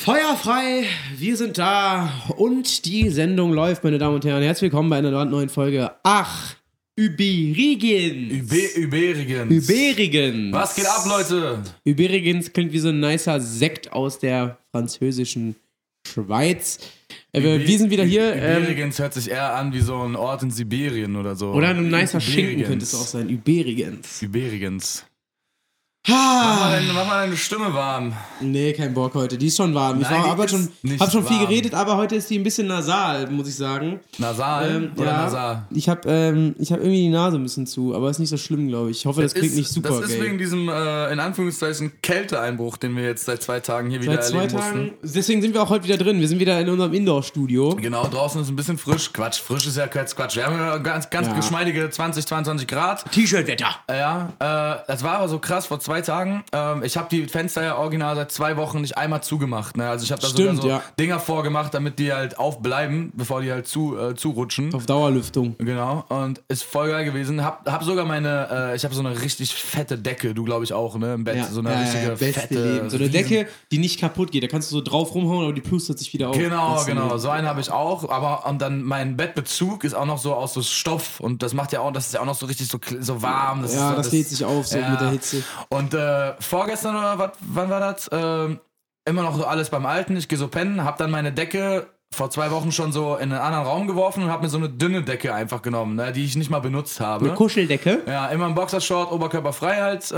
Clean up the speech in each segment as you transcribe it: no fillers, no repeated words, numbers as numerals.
Feuerfrei, wir sind da und die Sendung läuft, meine Damen und Herren. Herzlich willkommen bei einer neuen Folge. Ach, Überigens. Überigens. Was geht ab, Leute? Überigens klingt wie so ein nicer Sekt aus der französischen Schweiz. Wir sind wieder hier. Überigens hört sich eher an wie so ein Ort in Sibirien oder so. Oder ein nicer Schinken könnte es auch sein. Überigens. Mach mal deine Stimme warm. Nee, kein Bock heute. Die ist schon warm. Ich hab schon viel geredet, aber heute ist die ein bisschen nasal, muss ich sagen. Nasal? Oder ja, nasal? Ich hab irgendwie die Nase ein bisschen zu, aber ist nicht so schlimm, glaube ich. Ich hoffe, das klingt nicht super geil. Das ist wegen diesem, in Anführungszeichen, Kälteeinbruch, den wir jetzt seit 2 Tagen hier wieder erleben mussten. Deswegen sind wir auch heute wieder drin. Wir sind wieder in unserem Indoor-Studio. Genau, draußen ist ein bisschen frisch. Frisch ist ja Quatsch. Wir haben ja ganz geschmeidige 20, 22 Grad. T-Shirt-Wetter. Ja, das war aber so krass vor 2 Tagen. Ich habe die Fenster ja original seit 2 Wochen nicht einmal zugemacht. Ne? Also ich habe da sogar so Dinger vorgemacht, damit die halt aufbleiben, bevor die halt zurutschen. Auf Dauerlüftung. Genau. Und ist voll geil gewesen. Hab sogar ich habe so eine richtig fette Decke, du glaube ich auch, ne? Im Bett. So eine richtige fette. Leben. So eine Decke, die nicht kaputt geht. Da kannst du so drauf rumhauen, aber die plustert sich wieder auf. Genau. So eine habe ich auch. Und dann mein Bettbezug ist auch noch so aus so Stoff. Und das macht ja auch, das ist ja auch noch so richtig so warm. Das lädt sich auf so mit der Hitze. Und vorgestern oder wann war das? Immer noch so alles beim Alten. Ich gehe so pennen, hab dann meine Decke vor 2 Wochen schon so in einen anderen Raum geworfen und hab mir so eine dünne Decke einfach genommen, ne, die ich nicht mal benutzt habe. Eine Kuscheldecke? Ja, immer im Boxershort, oberkörperfrei halt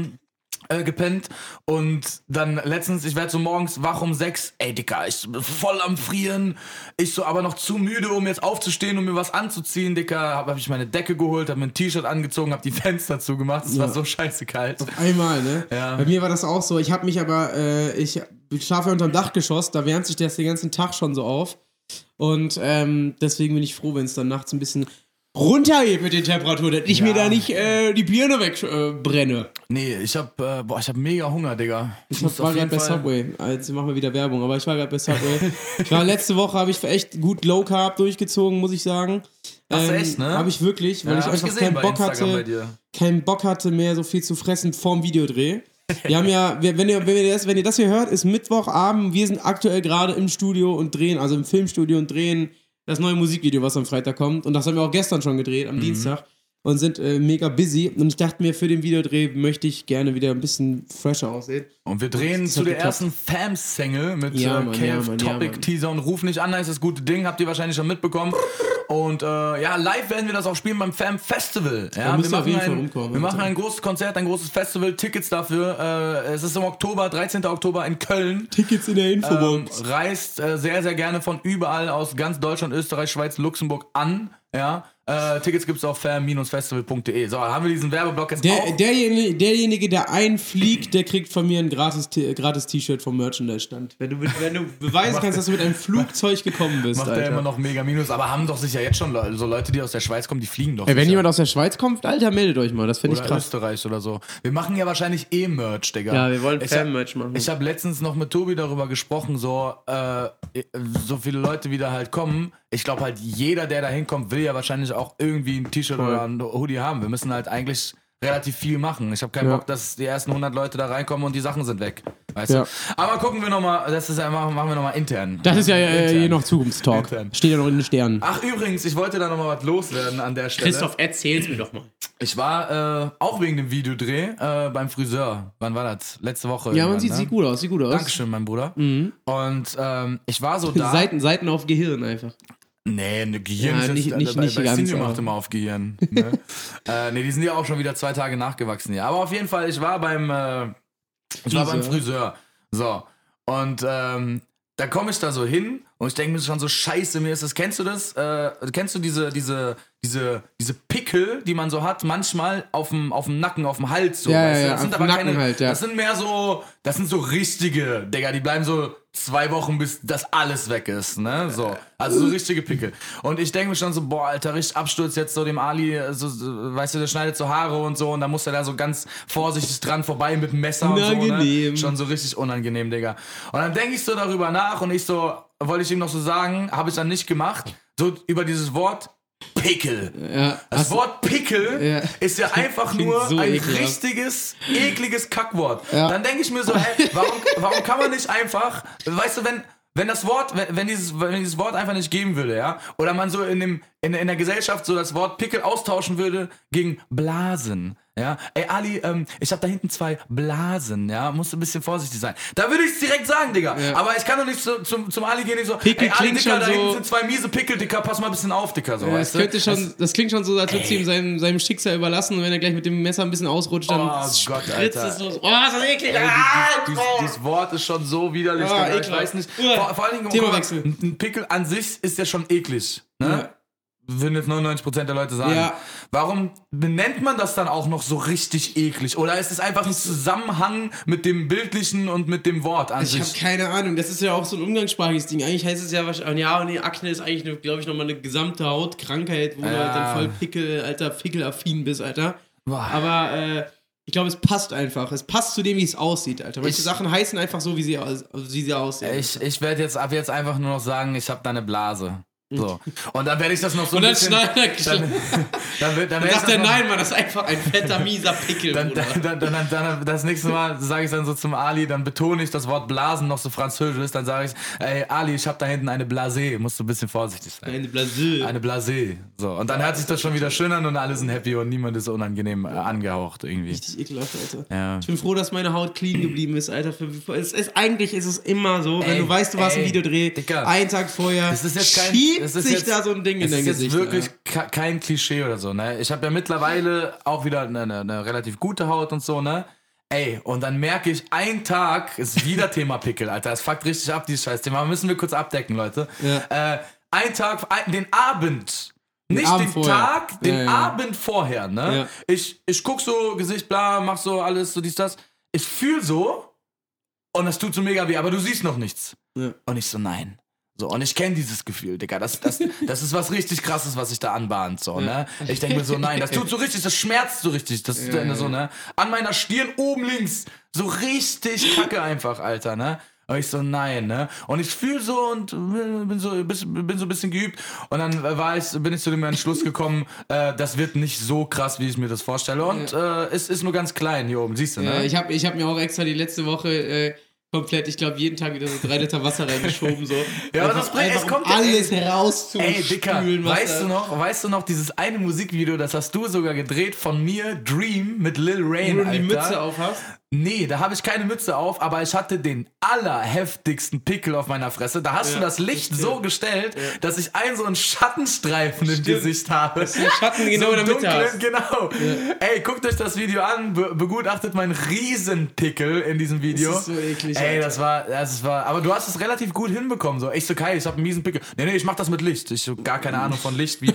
gepennt. Und dann letztens, ich werde so morgens wach um 6, ey Dicker, ich bin voll am Frieren, ich so aber noch zu müde, um jetzt aufzustehen und mir was anzuziehen, Dicker, hab ich meine Decke geholt, hab mir ein T-Shirt angezogen, hab die Fenster zugemacht, es war so scheiße kalt. Auf einmal, ne? Ja. Bei mir war das auch so, ich habe mich aber, ich schlafe unterm Dachgeschoss, da wärmt sich das den ganzen Tag schon so auf und deswegen bin ich froh, wenn es dann nachts ein bisschen runtergeht mit den Temperaturen, dass ich mir da nicht die Birne wegbrenne. Nee, ich hab mega Hunger, Digga. Ich war gerade bei Subway. Jetzt machen wir wieder Werbung, aber ich war gerade bei Subway. Letzte Woche habe ich echt gut Low Carb durchgezogen, muss ich sagen. Hast du echt, ne? Habe ich wirklich, weil ich einfach keinen Bock hatte, mehr so viel zu fressen vorm Videodreh. Wir haben ja, wenn ihr das hier hört, ist Mittwochabend. Wir sind aktuell gerade im Studio und drehen, also im Filmstudio und drehen das neue Musikvideo, was am Freitag kommt. Und das haben wir auch gestern schon gedreht, am Dienstag. Und sind mega busy. Und ich dachte mir, für den Videodreh möchte ich gerne wieder ein bisschen fresher aussehen. Und wir drehen zu der ersten Fam-Single mit Topic-Teaser und Ruf nicht an, ist das gute Ding, habt ihr wahrscheinlich schon mitbekommen. Und live werden wir das auch spielen beim Fam-Festival. Ja, wir machen ein großes Konzert, ein großes Festival, Tickets dafür. Es ist im Oktober, 13. Oktober in Köln. Tickets in der Infobox. Reist sehr, sehr gerne von überall aus ganz Deutschland, Österreich, Schweiz, Luxemburg an. Ja. Tickets gibt's auf fam-festival.de. So, haben wir diesen Werbeblock jetzt auch. Derjenige, der einfliegt, der kriegt von mir ein gratis T-Shirt vom Merchandise-Stand. Wenn du beweisen kannst, dass du mit einem Flugzeug gekommen bist, macht Alter. Der immer noch mega Minus. Aber haben doch sicher jetzt schon so Leute, die aus der Schweiz kommen, die fliegen doch. Wenn jemand aus der Schweiz kommt, Alter, meldet euch mal. Das finde ich krass. Oder Österreich oder so. Wir machen ja wahrscheinlich Merch, Digga. Ja, wir wollen Fan-Merch machen. Ich habe letztens noch mit Tobi darüber gesprochen, so viele Leute, wie da halt kommen. Ich glaube halt, jeder, der da hinkommt, will ja wahrscheinlich auch irgendwie ein T-Shirt oder ein Hoodie haben. Wir müssen halt eigentlich relativ viel machen. Ich habe keinen Bock, dass die ersten 100 Leute da reinkommen und die Sachen sind weg. Weißt du? Aber gucken wir nochmal, machen wir nochmal intern. Das ist ja hier noch Zukunftstalk. Steht ja noch in den Sternen. Ach übrigens, ich wollte da nochmal was loswerden an der Stelle. Christoph, erzähl's mir doch mal. Ich war auch wegen dem Videodreh beim Friseur. Wann war das? Letzte Woche. Ja, man sieht gut aus. Dankeschön, mein Bruder. Und ich war so da. Seiten auf Gehirn einfach. Nee, eine Gehirn ist nicht bei ganz. Sinjo macht immer auf Gehirn. Ne? Die sind ja auch schon wieder 2 Tage nachgewachsen hier. Aber auf jeden Fall, ich war beim Friseur. So. Und da komme ich da so hin und ich denke mir schon so, scheiße, mir ist das, kennst du das? Kennst du diese Pickel, die man so hat, manchmal auf dem Nacken, auf dem Hals so, weißt du? Das sind aber keine, halt, das sind mehr so, das sind so richtige, Digga, die bleiben so 2 Wochen, bis das alles weg ist, ne? So. Also so richtige Pickel. Und ich denke mir schon so, boah, Alter, richtig Absturz jetzt so dem Ali, so, weißt du, der schneidet so Haare und so und dann muss er da so ganz vorsichtig dran vorbei mit dem Messer unangenehm. Und so, ne? Schon so richtig unangenehm, Digga. Und dann denke ich so darüber nach und wollte ich ihm noch so sagen, habe ich dann nicht gemacht, so über dieses Wort Pickel. Ja, Das Wort Pickel ist ja einfach nur so ein richtiges, ekliges Kackwort. Ja. Dann denke ich mir so, hey, warum kann man nicht einfach, weißt du, wenn dieses Wort einfach nicht geben würde, ja, oder man so in der Gesellschaft so das Wort Pickel austauschen würde gegen Blasen. Ja, ey Ali, ich hab da hinten 2 Blasen, ja, musst du ein bisschen vorsichtig sein. Da würde ich es direkt sagen, Digga. Ja. Aber ich kann doch nicht zum Ali gehen und so, Pickel, ey Ali, Dicker, da so hinten sind 2 miese Pickel, Dicker, pass mal ein bisschen auf, Dicker. So, ja, das klingt schon so, als würdest du ihm seinem Schicksal überlassen und wenn er gleich mit dem Messer ein bisschen ausrutscht, dann spritzt es los. Oh, ist das eklig. Dieses Wort ist schon so widerlich, Digga, ich weiß nicht. Vor allen Dingen, Themawechsel. Ein Pickel an sich ist ja schon eklig, ne? Ja. Würden jetzt 99% der Leute sagen. Ja. Warum benennt man das dann auch noch so richtig eklig? Oder ist es einfach ein Zusammenhang mit dem Bildlichen und mit dem Wort an sich? Ich habe keine Ahnung. Das ist ja auch so ein umgangssprachliches Ding. Eigentlich heißt es ja wahrscheinlich, Akne ist eigentlich, glaube ich, nochmal eine gesamte Hautkrankheit, wo du halt dann voll Pickelaffin bist, Alter. Boah. Aber ich glaube, es passt einfach. Es passt zu dem, wie es aussieht, Alter. Manche Sachen heißen einfach so, wie sie aussehen. Ich werde ab jetzt einfach nur noch sagen, ich habe da eine Blase. So. Und dann werde ich das noch so ein bisschen... Dann sagt er, nein, Mann, das ist einfach ein fetter, mieser Pickel, dann das nächste Mal sage ich dann so zum Ali, dann betone ich das Wort Blasen noch so französisch ist, dann sage ich, ey, Ali, ich habe da hinten eine Blasé, musst du ein bisschen vorsichtig sein. Eine Blasé. Eine Blasé. So. Und dann hört sich das schon wieder schön an und alle sind happy und niemand ist unangenehm angehaucht irgendwie. Richtig ekelhaft, Alter. Ja. Ich bin froh, dass meine Haut clean geblieben ist, Alter. Eigentlich ist es immer so, wenn du weißt, du warst im Videodreh, einen Tag vorher, das ist jetzt da so ein Ding in dein Gesicht. Das ist wirklich kein Klischee oder so, ne? Ich habe ja mittlerweile auch wieder eine relativ gute Haut und so, ne? Ey, und dann merke ich, ein Tag ist wieder Thema Pickel, Alter. Das fuckt richtig ab, dieses Scheißthema. Müssen wir kurz abdecken, Leute. Ja. Ein Tag, den Abend. Nicht den Tag, den Abend vorher, ne? Ja. Ich guck so, Gesicht, bla, mach so alles, so dies, das. Ich fühl so und das tut so mega weh, aber du siehst noch nichts. Ja. Und ich so, nein. So, und ich kenne dieses Gefühl, Digga. Das ist was richtig Krasses, was sich da anbahnt, so, ne? Ich denke mir so, nein, das tut so richtig, das schmerzt so richtig, das ist so, ne? An meiner Stirn oben links, so richtig kacke einfach, Alter, ne? Und ich so, nein, ne? Und ich fühle so und bin so ein bisschen geübt. Und dann bin ich zu dem Entschluss gekommen, das wird nicht so krass, wie ich mir das vorstelle. Und es ist nur ganz klein hier oben, siehst du, ne? Ich hab mir auch extra die letzte Woche komplett, ich glaube, jeden Tag wieder so 3 Liter Wasser reingeschoben, so. Ja, aber das bringt, es kommt alles rauszuspülen. Ey, Dicker, weißt du noch, dieses eine Musikvideo, das hast du sogar gedreht von mir, Dream, mit Lil Rain, wo du die Mütze auf hast? Nee, da habe ich keine Mütze auf, aber ich hatte den allerheftigsten Pickel auf meiner Fresse. Da hast du das Licht so gestellt, dass ich so einen Schattenstreifen im Gesicht habe. Das ist ein Schatten genau in der Mitte hast. Genau. Ja. Ey, guckt euch das Video an, begutachtet meinen Riesenpickel in diesem Video. Das ist so eklig. Ey, das war, aber du hast es relativ gut hinbekommen. So. Ich so, Kai, ich habe einen miesen Pickel. Nee, ich mach das mit Licht. Ich habe gar keine Ahnung von Licht,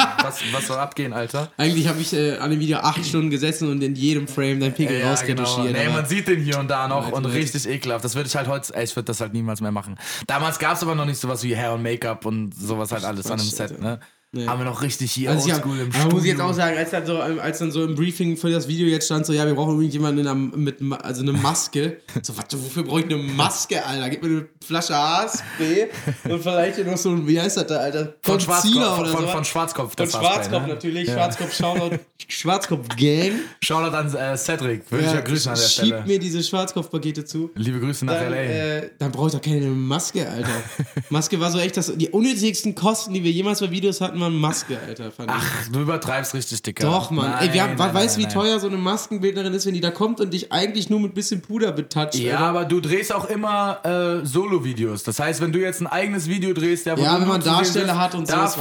was soll abgehen, Alter. Eigentlich habe ich an dem Video 8 Stunden gesessen und in jedem Frame dein Pickel rausretuschiert. Genau. Man sieht den hier und da noch und richtig ekelhaft. Das würde ich halt heute, ich würde das halt niemals mehr machen. Damals gab es aber noch nicht sowas wie Hair und Make-up und sowas halt alles an einem Set, ne? Nee. Haben wir noch richtig hier oldschool im Studio. Muss ich jetzt auch sagen, als dann so im Briefing für das Video jetzt stand, so, ja, wir brauchen irgendjemanden mit eine Maske. So, wofür brauche ich eine Maske, Alter? Gib mir eine Flasche Haarspray und vielleicht noch so ein, wie heißt das da, Alter? Von Schwarzkopf. Von Schwarzkopf natürlich. Ja. Schwarzkopf, Shoutout. Schwarzkopf-Gang. Shoutout an Cedric. Würde ich ja grüßen an der Stelle. Schieb mir diese Schwarzkopf-Pakete zu. Liebe Grüße nach L.A. Dann brauche ich doch keine Maske, Alter. Maske war so echt die unnötigsten Kosten, die wir jemals bei Videos hatten, waren Maske, Alter. Ach, du übertreibst richtig, Dicker. Doch, Mann. Weißt du, wie teuer so eine Maskenbildnerin ist, wenn die da kommt und dich eigentlich nur mit bisschen Puder betatscht? Ja, Alter? Aber du drehst auch immer Solo-Videos. Das heißt, wenn du jetzt ein eigenes Video drehst, wenn man Darsteller hat und so, da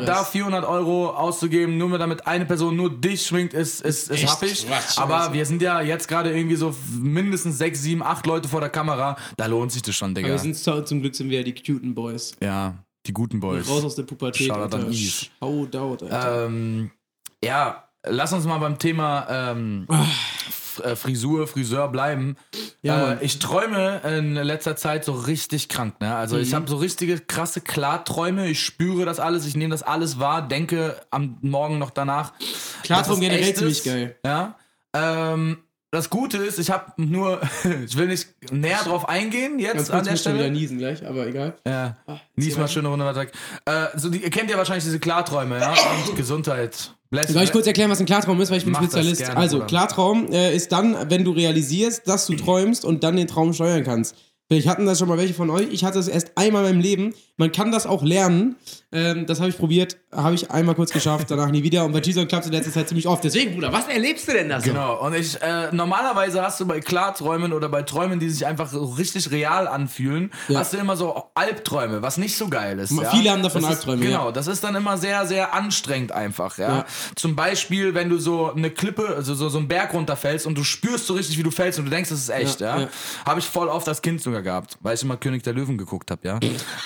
400 Euro auszugeben, nur damit eine Person nur dich schminkt, ist happig. Aber wir sind ja jetzt gerade irgendwie so mindestens 6, 7, 8 Leute vor der Kamera. Da lohnt sich das schon, Digga. Aber zum Glück sind wir ja die cuten Boys. Ja. Die guten Boys. Raus aus der Pubertät. Shoutout an Ease. Shoutout, Alter. Ja, lass uns mal beim Thema Friseur bleiben. Ja, ich träume in letzter Zeit so richtig krank, ne? Also ich habe so richtige krasse Klarträume. Ich spüre das alles, ich nehme das alles wahr, denke am Morgen noch danach. Klartraum generell ziemlich geil. Ja. das Gute ist, ich will nicht näher drauf eingehen jetzt an der Stelle. Wieder niesen gleich, aber egal. Ja, nies mal schöne Runde weiter. Ihr kennt ja wahrscheinlich diese Klarträume, ja? Und Gesundheit. Soll ich kurz erklären, was ein Klartraum ist, weil ich bin Spezialist. Gerne, also, Bruder. Klartraum ist dann, wenn du realisierst, dass du träumst und dann den Traum steuern kannst. Vielleicht hatten das schon mal welche von euch. Ich hatte es erst einmal in meinem Leben. Man kann das auch lernen. Das habe ich probiert. Habe ich einmal kurz geschafft, danach nie wieder. Und bei G-Zone klappt es in letzter Zeit ziemlich oft. Deswegen, Bruder, was erlebst du denn da so? Genau. Und normalerweise hast du bei Klarträumen oder bei Träumen, die sich einfach so richtig real anfühlen, hast du immer so Albträume, was nicht so geil ist. Ja? Viele haben davon Albträume. Genau, das ist dann immer sehr, sehr anstrengend einfach. Ja? Zum Beispiel, wenn du so eine Klippe, also so einen Berg runterfällst und du spürst so richtig, wie du fällst und du denkst, das ist echt. Ja? Habe ich voll oft als Kind sogar gehabt, weil ich immer König der Löwen geguckt habe. Ja?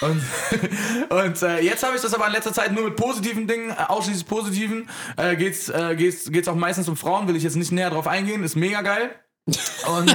Und jetzt habe ich das aber in letzter Zeit nur mit positiven Dingen, ausschließlich positiven. Geht's auch meistens um Frauen, will ich jetzt nicht näher drauf eingehen, ist mega geil. Und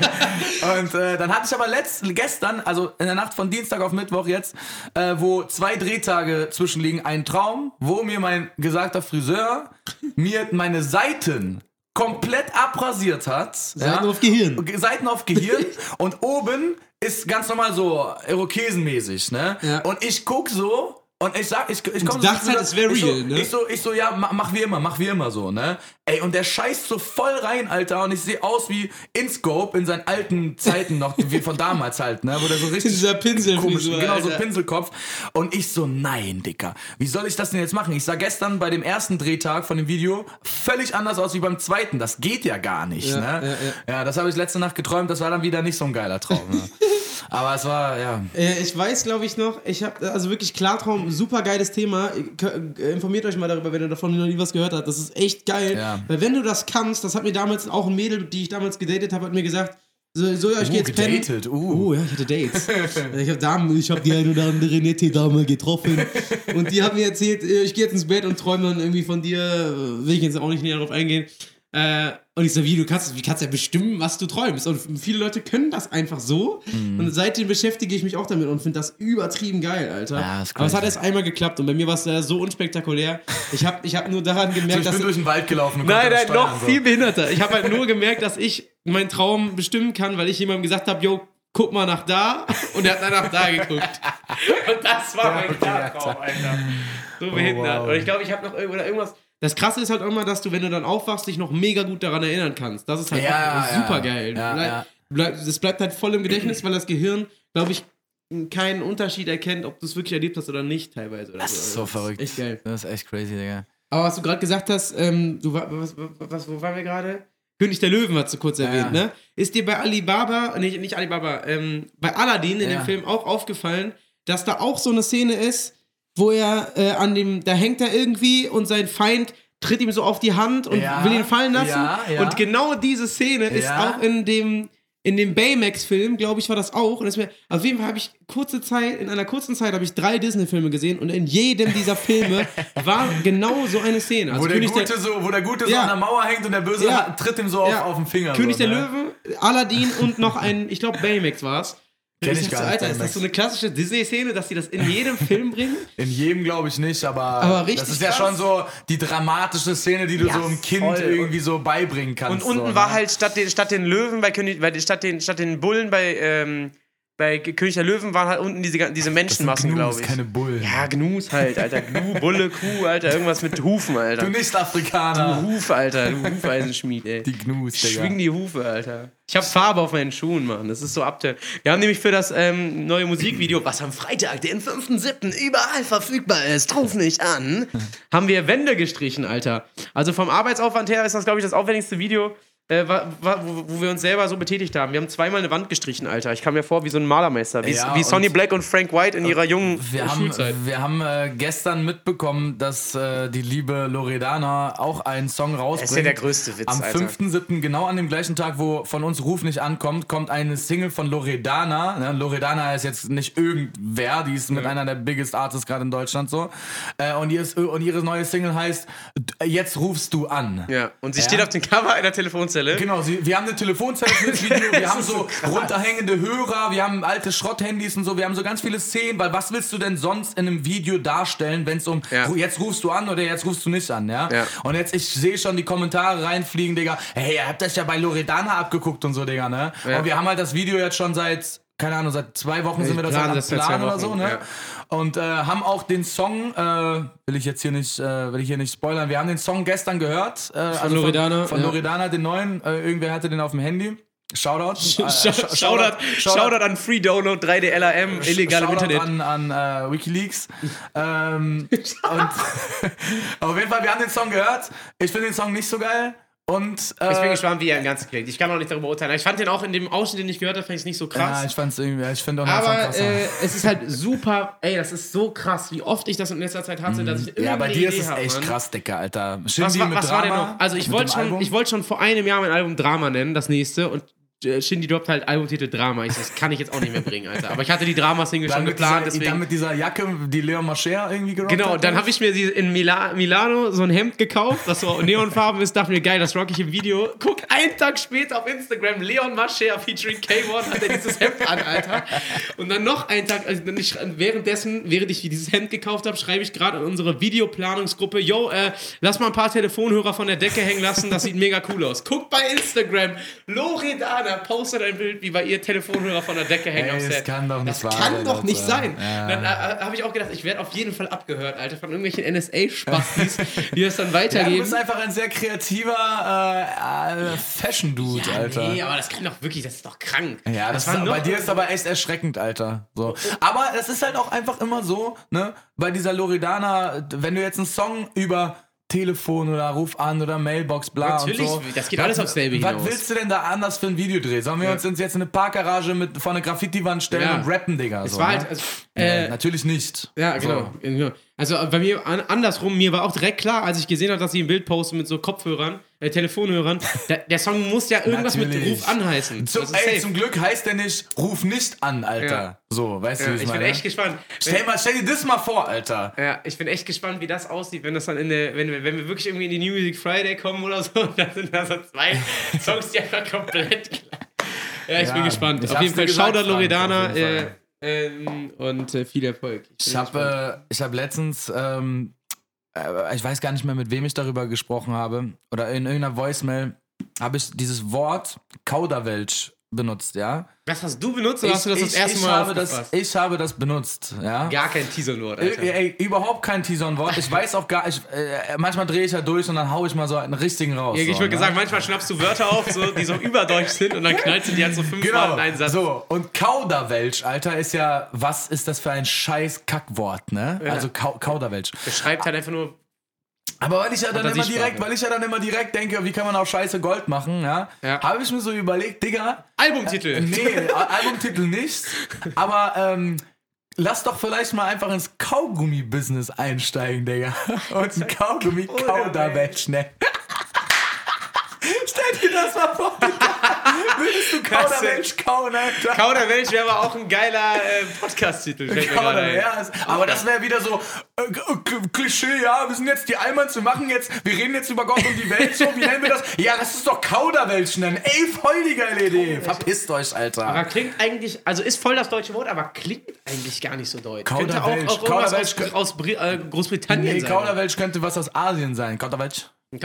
dann hatte ich aber gestern, also in der Nacht von Dienstag auf Mittwoch jetzt, wo 2 Drehtage zwischenliegen, einen Traum, wo mir mein gesagter Friseur mir meine Seiten komplett abrasiert hat. Seiten auf Gehirn. Seiten auf Gehirn und oben ist ganz normal so Irokesenmäßig, ne? Ja. Und ich guck so und ich sag, ich komme so. Du dachtest halt, es wäre real, ne? Ich so, ja, mach wie immer so, ne? Ey, und der scheißt so voll rein, Alter, und ich sehe aus wie InScope in seinen alten Zeiten noch, wie von damals halt, ne? Wo der so richtig. Dieser Pinselfrisur, genau, Alter. So Pinselkopf. Und ich so, nein, Dicker, wie soll ich das denn jetzt machen? Ich sah gestern bei dem ersten Drehtag von dem Video völlig anders aus wie beim zweiten. Das geht ja gar nicht, ne? Ja, das habe ich letzte Nacht geträumt, das war dann wieder nicht so ein geiler Traum, ne? Aber es war, ja. Ich weiß, glaube ich, noch, ich habe, also wirklich Klartraum, super geiles Thema. Informiert euch mal darüber, wenn ihr davon noch nie was gehört habt. Das ist echt geil. Ja. Weil wenn du das kannst, das hat mir damals auch ein Mädel, die ich damals gedatet habe, hat mir gesagt, so ja, ich gehe jetzt pennen. Ja, ich hatte Dates. Ich habe die eine oder andere nette Dame getroffen. Und die hat mir erzählt, ich gehe jetzt ins Bett und träume dann irgendwie von dir. Will ich jetzt auch nicht näher darauf eingehen. Und ich so, wie kannst ja bestimmen, was du träumst? Und viele Leute können das einfach so. Und seitdem beschäftige ich mich auch damit und finde das übertrieben geil, Alter. Ja, aber es hat erst einmal geklappt und bei mir war es so unspektakulär. Ich hab nur daran gemerkt, dass ich bin durch den Wald gelaufen. Nein, noch viel behinderter. Ich habe halt nur gemerkt, dass ich meinen Traum bestimmen kann, weil ich jemandem gesagt habe, yo, guck mal nach da. Und er hat dann nach da geguckt. Und das war mein Klartraum, Alter. So behindert. Wow. Und ich glaube, ich habe noch irgendwas. Das Krasse ist halt immer, dass du, wenn du dann aufwachst, dich noch mega gut daran erinnern kannst. Das ist halt super geil. Das bleibt halt voll im Gedächtnis, weil das Gehirn, glaube ich, keinen Unterschied erkennt, ob du es wirklich erlebt hast oder nicht teilweise. Oder das ist so verrückt. Echt geil. Das ist echt crazy, Digga. Aber was du gerade gesagt hast, wo waren wir gerade? König der Löwen hast du kurz erwähnt, ne? Ist dir bei Alibaba, nicht Alibaba, bei Aladdin in dem Film auch aufgefallen, dass da auch so eine Szene ist, wo er da hängt er irgendwie und sein Feind tritt ihm so auf die Hand und will ihn fallen lassen. Ja. Und genau diese Szene ist auch in dem Baymax-Film, glaube ich, war das auch. Und auf jeden Fall habe ich in einer kurzen Zeit habe ich 3 Disney-Filme gesehen und in jedem dieser Filme war genau so eine Szene. Also wo der Gute so an der Mauer hängt und der Böse tritt ihm so auf den Finger. König der Löwen, Aladdin und noch ich glaube Baymax war es. Kenn ich gar nicht. Alter, ist das so eine klassische Disney-Szene, dass die das in jedem Film bringen? In jedem glaube ich nicht, aber das ist ja schon so die dramatische Szene, die du so einem Kind irgendwie so beibringen kannst. Und unten war halt statt den Löwen statt den Bullen bei König der Löwen waren halt unten diese Menschenmassen, glaube ich. Keine Bullen. Ja, Gnus halt, Alter. Gnu, Bulle, Kuh, Alter. Irgendwas mit Hufen, Alter. Du Nicht-Afrikaner. Du Hufe, Alter. Du Hufeisenschmied, ey. Die Gnus, Digga. Schwing die Hufe, Alter. Ich hab Farbe auf meinen Schuhen, Mann. Das ist so Wir haben nämlich für das neue Musikvideo, was am Freitag, den 5.7. überall verfügbar ist, ruf mich an, haben wir Wände gestrichen, Alter. Also vom Arbeitsaufwand her ist das, glaube ich, das aufwendigste Video, wo wir uns selber so betätigt haben. Wir haben 2-mal eine Wand gestrichen, Alter. Ich kam mir vor wie so ein Malermeister. Wie Sonny Black und Frank White in ihrer jungen Schulzeit. Wir haben gestern mitbekommen, dass die liebe Loredana auch einen Song rausbringt. Das ist ja der größte Witz, Am 5.7., genau an dem gleichen Tag, wo von uns Ruf nicht ankommt, kommt eine Single von Loredana. Ne? Loredana ist jetzt nicht irgendwer, die ist mit einer der biggest Artists gerade in Deutschland so. Und ihre neue Single heißt Jetzt rufst du an. Ja, und sie steht auf dem Cover einer Telefonzelle Telefonzelle. Genau, wir haben eine Telefonzelle für das Video, wir haben so runterhängende Hörer, wir haben alte Schrotthandys und so, wir haben so ganz viele Szenen, weil was willst du denn sonst in einem Video darstellen, wenn es jetzt rufst du an oder jetzt rufst du nicht an, ja? Und jetzt, ich sehe schon die Kommentare reinfliegen, Digga, hey, ihr habt das ja bei Loredana abgeguckt und so, Digga, ne? Und wir haben halt das Video jetzt schon seit 2 Wochen sind wir das am Plan oder so, ne? Ja. Und haben auch den Song, will ich hier nicht spoilern, wir haben den Song gestern gehört. Von Loredana. Von Loredana, den neuen. Irgendwer hatte den auf dem Handy. Shoutout. Shoutout an Free Download 3DLRM, illegal im Internet. An WikiLeaks. Und auf jeden Fall, wir haben den Song gehört. Ich finde den Song nicht so geil. Und, ich bin gespannt, wie er im Ganzen klingt. Ich kann auch nicht darüber urteilen. Ich fand den auch in dem Ausschnitt, den ich gehört habe, fand ich es nicht so krass. Ja, ich finde auch nicht so krass. Aber es ist halt super, das ist so krass, wie oft ich das in letzter Zeit hatte, dass ich irgendwie bei dir ist es echt krass, Dicker, Alter. Was war denn noch? Also ich wollte schon vor einem Jahr mein Album Drama nennen, das nächste, und Shindy droppt halt Albumtitel Drama. Das kann ich jetzt auch nicht mehr bringen, Alter. Aber ich hatte die Drama-Single schon geplant, deswegen... Dann mit dieser Jacke, die Leon Mascher irgendwie gerockt hat. Genau, dann habe ich mir in Milano so ein Hemd gekauft, das so neonfarben ist, dachte mir, geil, das rock ich im Video. Guck, einen Tag später auf Instagram, Leon Mascher featuring K1 hat er dieses Hemd an, Alter. Und dann noch einen Tag, während ich dieses Hemd gekauft habe, schreibe ich gerade an unsere Videoplanungsgruppe, lass mal ein paar Telefonhörer von der Decke hängen lassen, das sieht mega cool aus. Guck bei Instagram, Loredana postet ein Bild, wie bei ihr Telefonhörer von der Decke hängen am Set. Das kann doch nicht sein. Ja. Dann habe ich auch gedacht, ich werde auf jeden Fall abgehört, Alter, von irgendwelchen NSA-Spastis, die das dann weitergeben. Ja, du bist einfach ein sehr kreativer Fashion-Dude, Alter. Nee, aber das kann doch wirklich, das ist doch krank. Ja, bei dir ist aber echt erschreckend, Alter. So. Aber es ist halt auch einfach immer so, ne, bei dieser Loredana, wenn du jetzt einen Song über Telefon oder Ruf an oder Mailbox, bla. Natürlich, und so. Das geht alles aufs selbe hinaus. Was willst du denn da anders für ein Video drehen? Sollen wir uns jetzt in eine Parkgarage vor eine Graffiti-Wand stellen und rappen, Digga? Es war halt, natürlich nicht. Ja, genau. So. Genau. Also bei mir andersrum, mir war auch direkt klar, als ich gesehen habe, dass sie ein Bild posten mit so Kopfhörern, Telefonhörern, der Song muss ja irgendwas mit Ruf an heißen. Zum Glück heißt der nicht Ruf nicht an, Alter. Ja. So, weißt du, wie ich meine? Ich bin echt gespannt. Stell dir das mal vor, Alter. Ja, ich bin echt gespannt, wie das aussieht, wenn das dann wenn wir wirklich irgendwie in die New Music Friday kommen oder so, dann sind da so 2 Songs, die einfach komplett klar. Ja, ich bin gespannt. Auf jeden Fall Shoutout Loredana und viel Erfolg. Ich hab letztens, ich weiß gar nicht mehr, mit wem ich darüber gesprochen habe, oder in irgendeiner Voicemail habe ich dieses Wort Kauderwelsch benutzt, ja. Was hast du benutzt oder hast du das erste Mal aufgefasst? Ich habe das benutzt, ja. Gar kein Teaser-Wort, Alter. Überhaupt kein Teaser-Wort. Ich weiß auch gar nicht, manchmal drehe ich ja durch und dann hau ich mal so einen richtigen raus. Ja, ich würde sagen, manchmal schnappst du Wörter auf, so, die so überdeutsch sind und dann knallst du die halt so 5-mal in einen Satz. So, und Kauderwelsch, Alter, ist ja, was ist das für ein scheiß Kackwort, ne? Ja. Also Kauderwelsch. Beschreibt halt einfach nur... Aber weil ich ja dann immer direkt denke, wie kann man auch scheiße Gold machen, ja. Habe ich mir so überlegt, Digga. Albumtitel. Albumtitel nicht. Aber lass doch vielleicht mal einfach ins Kaugummi-Business einsteigen, Digga. Und ein Kaugummi-Kauderwelsch, ne? Stell dir das mal vor, Digga. Würdest du Kauderwelsch kauen, Alter? Kauderwelsch wäre aber auch ein geiler Podcast-Titel. Aber das wäre wieder so Klischee, ja, wir sind jetzt die Allmanns, wir reden jetzt über Gott und die Welt, so, wie nennen wir das? Ja, das ist doch Kauderwelsch nennen. Ey, voll die geile Idee. Verpisst euch, Alter. Aber klingt eigentlich, also ist voll das deutsche Wort, aber klingt eigentlich gar nicht so deutsch. Kauderwelsch. Könnte auch irgendwas aus Großbritannien sein. Kauderwelsch könnte was aus Asien sein. Kauderwelsch.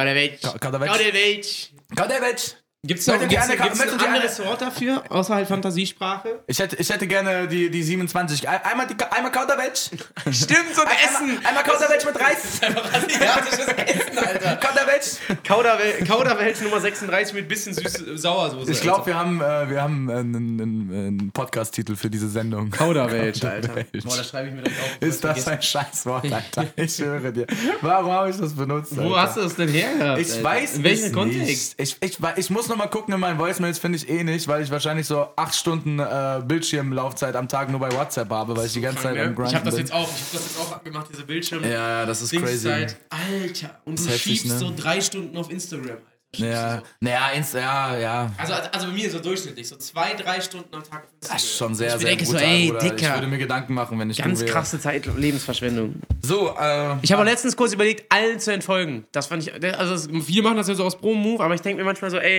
Gibt's noch ein anderes Wort dafür, außer halt Fantasiesprache? Ich hätte gerne die 27. Einmal Kauderwelsch. Stimmt, so ein Essen. Einmal Kauderwelsch mit Reis. Das ist einfach asiatisches Essen, Alter. Kauderwelsch. Kauderwelsch Nummer 36 mit bisschen süße Sauersoße. Ich glaube, wir haben einen Podcast-Titel für diese Sendung. Kauderwelsch, Alter. Boah, da schreibe ich mir das auf. Ist das ein Scheißwort, Alter? Ich höre dir. Warum habe ich das benutzt, Alter? Wo hast du das denn hergehabt? Ich weiß in welchem Kontext? Ich muss noch mal gucken in meinen Voicemails, finde ich nicht, weil ich wahrscheinlich so 8 Stunden Bildschirmlaufzeit am Tag nur bei WhatsApp habe, weil ich die ganze Zeit am Grinden bin. Ich habe das jetzt auch abgemacht, diese Bildschirm. Ja, das ist crazy. Alter, und du schiebst so 3 Stunden auf Instagram, Alter. Ja. Also bei mir so durchschnittlich, so 2-3 Stunden am Tag auf Instagram. Das ist schon sehr, sehr denke brutal, so, ey, Bruder. Dicker. Ich würde mir Gedanken machen, wenn ich ganz krasse Zeit, Lebensverschwendung. So, ich habe auch letztens kurz überlegt, allen zu entfolgen. Das fand ich, also viele machen das ja so aus Promo-Move, aber ich denke mir manchmal so, ey,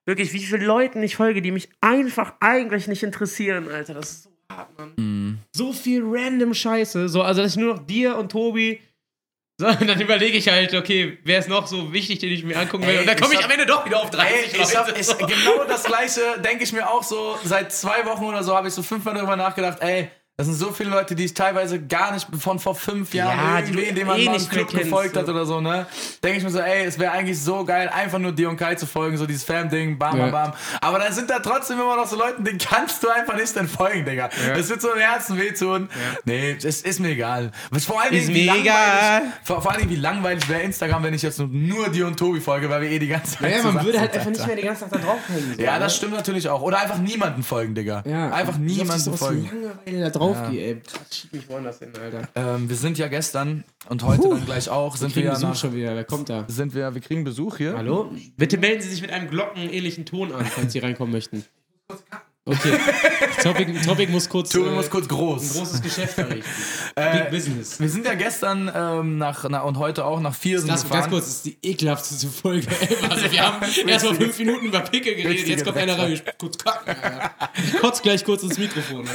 Wirklich, wie viele Leuten ich folge, die mich einfach eigentlich nicht interessieren, Alter. Das ist so hart, Mann. So viel random Scheiße. So, also, dass ich nur noch dir und Tobi. So, und dann überlege ich halt, okay, wer ist noch so wichtig, den ich mir angucken will. Und dann komme ich am Ende doch wieder auf 30. Genau das Gleiche denke ich mir auch so. Seit 2 Wochen oder so habe ich so 5-mal darüber nachgedacht, ey, das sind so viele Leute, die ich teilweise gar nicht von vor 5 Jahren irgendwie, dem man mal einen Club gefolgt hat oder so, ne? Denke ich mir so, ey, es wäre eigentlich so geil, einfach nur dir und Kai zu folgen, so dieses Fam-Ding, bam, bam, bam. Aber dann sind da trotzdem immer noch so Leute, denen kannst du einfach nicht entfolgen, Digga. Das wird so im Herzen wehtun. Nee, es ist mir egal. Vor allen Dingen, vor allen Dingen, wie langweilig wäre Instagram, wenn ich jetzt nur dir und Tobi folge, weil wir die ganze Zeit man würde halt einfach nicht mehr die ganze Zeit da draufhängen. Ja, das stimmt natürlich auch. Oder einfach niemanden folgen, Digga. Ja. Einfach niemanden folgen. Langeweile da drauf gehe, ey. Schieb mich woanders hin, Alter. Wir sind ja gestern und heute dann gleich auch, wir kriegen Besuch schon wieder, wer kommt da? Wir kriegen Besuch hier. Hallo? Bitte melden Sie sich mit einem glockenähnlichen Ton an, falls Sie reinkommen möchten. Okay. Topic muss kurz. Tobi muss kurz groß. Ein großes Geschäft verrichten. Big Business. Wir sind ja gestern und heute auch nach Viersen gefahren. Ganz kurz, das ist die ekelhafteste Folge ever. Also wir haben erstmal 5 Minuten über Pickel geredet, jetzt kommt einer rein, ich kurz kacken. Ich kotze gleich kurz ins Mikrofon.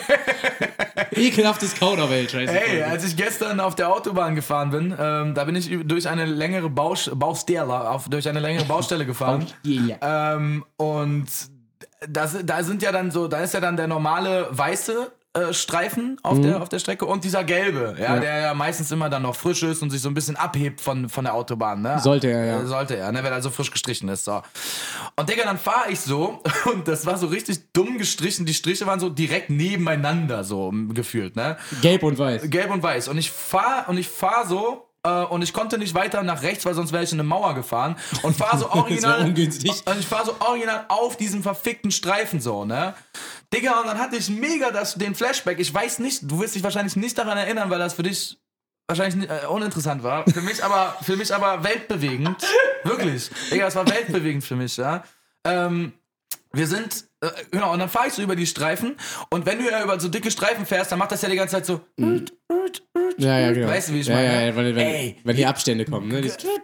Ekelhaftes Kauderwelsch. Ey, als ich gestern auf der Autobahn gefahren bin, da bin ich durch eine längere Baustelle gefahren. Und da ist ja dann der normale weiße Streifen auf der Strecke und dieser gelbe, der ja meistens immer dann noch frisch ist und sich so ein bisschen abhebt von der Autobahn. Ne? Sollte er, ne, wenn er so frisch gestrichen ist. So. Und Digga, dann fahre ich so und das war so richtig dumm gestrichen. Die Striche waren so direkt nebeneinander so gefühlt. Ne? Gelb und weiß. Und ich fahr so. Und ich konnte nicht weiter nach rechts, weil sonst wäre ich in eine Mauer gefahren. Und fahre so original. ungünstig. Und ich fahre so original auf diesem verfickten Streifen so, ne? Digga, und dann hatte ich mega den Flashback. Ich weiß nicht, du wirst dich wahrscheinlich nicht daran erinnern, weil das für dich wahrscheinlich uninteressant war. Für mich aber weltbewegend. Wirklich. Digga, das war weltbewegend für mich, ja. Wir sind, genau, und dann fahre ich so über die Streifen. Und wenn du ja über so dicke Streifen fährst, dann macht das ja die ganze Zeit so. Ja, genau. Weißt du, wie ich meine? Ja, wenn die Abstände kommen, ne?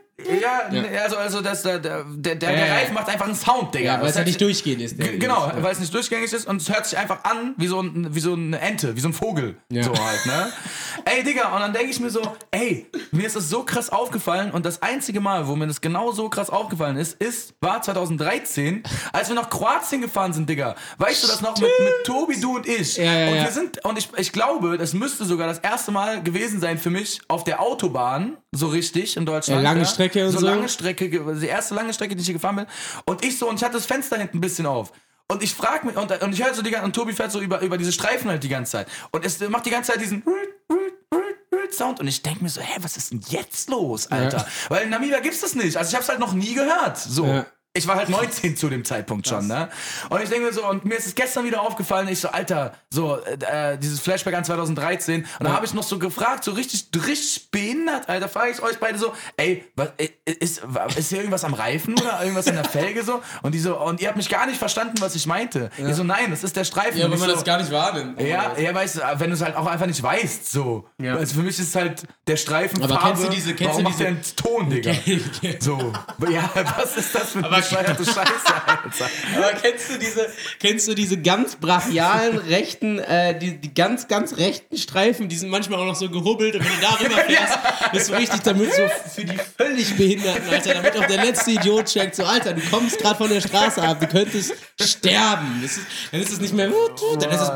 Also der Reifen macht einfach einen Sound, Digga. Ja, weil es halt nicht durchgehend ist. Genau, weil es nicht durchgängig ist und es hört sich einfach an wie so eine Ente, wie so ein Vogel. Ja. So halt, ne? Ey, Digga, und dann denke ich mir so, ey, mir ist das so krass aufgefallen und das einzige Mal, wo mir das genau so krass aufgefallen war 2013, als wir nach Kroatien gefahren sind, Digga. Weißt du das noch mit Tobi, du und ich? Ja. Und wir sind, und ich glaube, das müsste sogar das erste Mal gewesen sein für mich auf der Autobahn, so richtig in Deutschland. Lange Strecke und so. Lange Strecke, die erste lange Strecke, die ich hier gefahren bin. Und ich hatte das Fenster hinten ein bisschen auf. Und ich frage mich, und ich höre so und Tobi fährt so über diese Streifen halt die ganze Zeit. Und es macht die ganze Zeit diesen Sound. Und ich denke mir so, was ist denn jetzt los, Alter? Ja. Weil in Namibia gibt's das nicht. Also ich hab's halt noch nie gehört. So. Ja. Ich war halt 19 zu dem Zeitpunkt schon, ne? Und ich denke mir so, und mir ist es gestern wieder aufgefallen, ich so, Alter, so, dieses Flashback an 2013. Und da habe ich noch so gefragt, so richtig behindert, Alter, frage ich euch beide so, ey, was, ist hier irgendwas am Reifen oder irgendwas an der Felge so? Und die so, und ihr habt mich gar nicht verstanden, was ich meinte. Ja. Ich so, nein, das ist der Streifen. Ja, wenn man das gar nicht wahrnimmt. Ja, weißt du, wenn du es halt auch einfach nicht weißt, so. Ja. Also für mich ist halt der Streifen aber Farbe. Warum macht der einen Ton, Digga? So. Ja, was ist das für ein Scheiße, Alter. Aber kennst du diese ganz brachialen rechten, die ganz, ganz rechten Streifen, die sind manchmal auch noch so gehubbelt und wenn du darüber fährst, bist du richtig damit so für die völlig Behinderten, Alter, damit auch der letzte Idiot checkt, so, Alter, du kommst gerade von der Straße ab, du könntest sterben. Dann ist es nicht mehr, dann ist es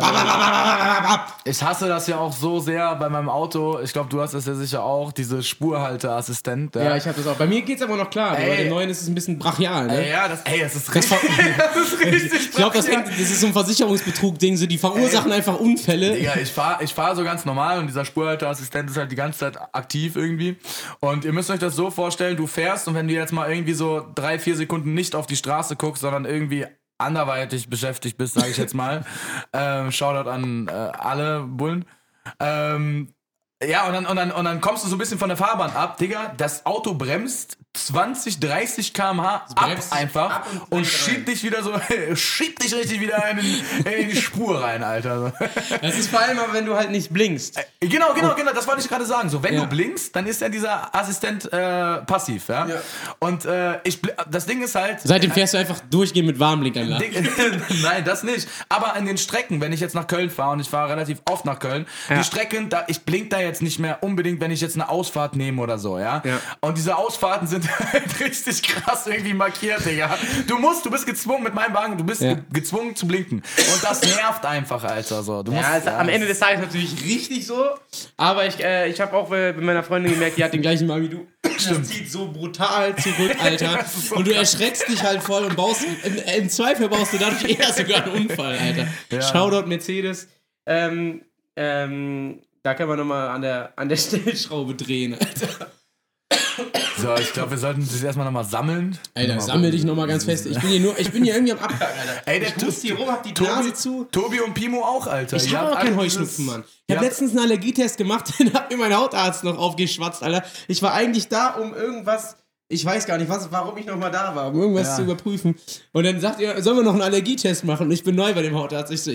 Ich hasse das ja auch so sehr bei meinem Auto, ich glaube, du hast das ja sicher auch, diese Spurhalteassistent. Ja, ich hab das auch. Bei mir geht's aber noch klar, bei dem neuen ist es ein bisschen brachial, ne? Ja, das ist richtig. Das ist richtig. Ich glaube, das ist so ein Versicherungsbetrug-Ding. So, die verursachen einfach Unfälle. Digga, ich fahr so ganz normal und dieser Spurhalteassistent ist halt die ganze Zeit aktiv irgendwie. Und ihr müsst euch das so vorstellen, du fährst und wenn du jetzt mal irgendwie so 3-4 Sekunden nicht auf die Straße guckst, sondern irgendwie anderweitig beschäftigt bist, sage ich jetzt mal. Shoutout an alle Bullen. Ja, und dann kommst du so ein bisschen von der Fahrbahn ab, Digga, das Auto bremst 20, 30 km/h ab einfach und schiebt dich wieder so, schiebt dich richtig wieder in die Spur rein, Alter. Das ist vor allem aber, wenn du halt nicht blinkst. Genau, das wollte ich gerade sagen. So, wenn du blinkst, dann ist ja dieser Assistent passiv, ja. Und das Ding ist halt... Seitdem fährst du einfach durchgehend mit Warnblinkanlagen. Nein, das nicht. Aber an den Strecken, wenn ich jetzt nach Köln fahre, und ich fahre relativ oft nach Köln, die Strecken, ich blink da jetzt nicht mehr unbedingt, wenn ich jetzt eine Ausfahrt nehme oder so, ja. Und diese Ausfahrten sind halt richtig krass irgendwie markiert, Digga. Du bist gezwungen mit meinem Wagen, du bist gezwungen zu blinken. Und das nervt einfach, Alter. So. Du musst, am Ende des Tages natürlich richtig so, aber ich habe auch bei meiner Freundin gemerkt, die hat den gleichen Wagen wie du. Das zieht so brutal zurück, Alter. So und du erschreckst dich halt voll und baust, im Zweifel baust du dadurch eher sogar einen Unfall, Alter. Ja. Shoutout Mercedes. Da können wir nochmal an der Stellschraube drehen, Alter. So, ich glaube, wir sollten das erstmal nochmal sammeln. Alter, sammel dich nochmal ganz fest. Ich bin hier irgendwie am Abgang, Alter. Ey, ich muss hier rum, hab die Nase zu. Tobi und Pimo auch, Alter. Ich hab auch keinen Heuschnupfen, Mann. Ich hab letztens einen Allergietest gemacht, den hat mir mein Hautarzt noch aufgeschwatzt, Alter. Ich war eigentlich da, um irgendwas... Ich weiß gar nicht, warum ich nochmal da war, um irgendwas zu überprüfen. Und dann sagt ihr, sollen wir noch einen Allergietest machen? Und ich bin neu bei dem Hautarzt. Ich so,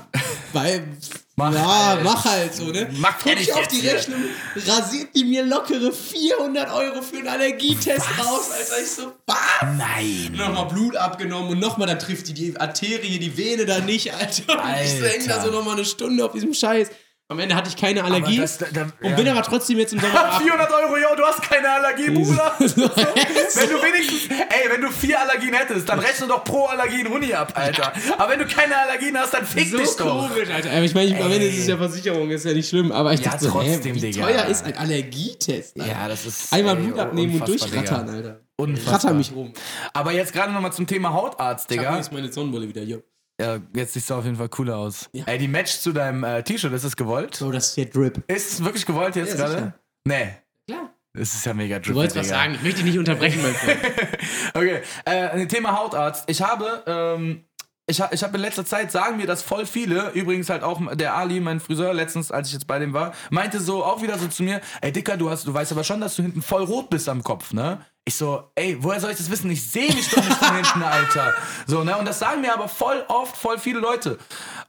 mach halt so, ne? Guck ich auf die Rechnung, rasiert die mir lockere 400 € für einen Allergietest raus, Alter. Ich so, was? Nein. Nochmal Blut abgenommen und nochmal, dann trifft die Arterie, die Vene da nicht, Alter. Und ich hänge da so nochmal eine Stunde auf diesem Scheiß. Am Ende hatte ich keine Allergie und bin aber trotzdem jetzt im Sommer 400 €, yo, du hast keine Allergie, Bruder. Wenn du 4 Allergien hättest, dann rechne doch pro Allergie einen Huni ab, Alter. Aber wenn du keine Allergien hast, dann fick dich doch. Komisch, Alter. Aber ich meine, am Ende ist es ja Versicherung, ist ja nicht schlimm. Aber ich dachte trotzdem, wie teuer ist ein Allergietest, Alter? Ja, das ist... Einmal Blut abnehmen und durchrattern, Alter. Unfassbar. Ratter mich rum. Aber jetzt gerade nochmal zum Thema Hautarzt, Digga. Ich hab jetzt meine Sonnenbrille wieder, yo. Ja, jetzt siehst du auf jeden Fall cooler aus. Ja. Ey, die Match zu deinem T-Shirt, ist es gewollt? Oh, das ist der Drip. Ist es wirklich gewollt jetzt gerade? Sicher. Nee. Klar. Das ist ja mega drippy, Du wolltest was sagen, ich möchte dich nicht unterbrechen, mein Freund. Okay, Thema Hautarzt. Ich habe in letzter Zeit, sagen mir das voll viele, übrigens halt auch der Ali, mein Friseur, letztens, als ich jetzt bei dem war, meinte so auch wieder so zu mir, ey Dicker, du weißt aber schon, dass du hinten voll rot bist am Kopf, ne? Ich so, ey, woher soll ich das wissen? Ich sehe mich doch nicht von hinten, Alter. So, ne? Und das sagen mir aber voll viele Leute.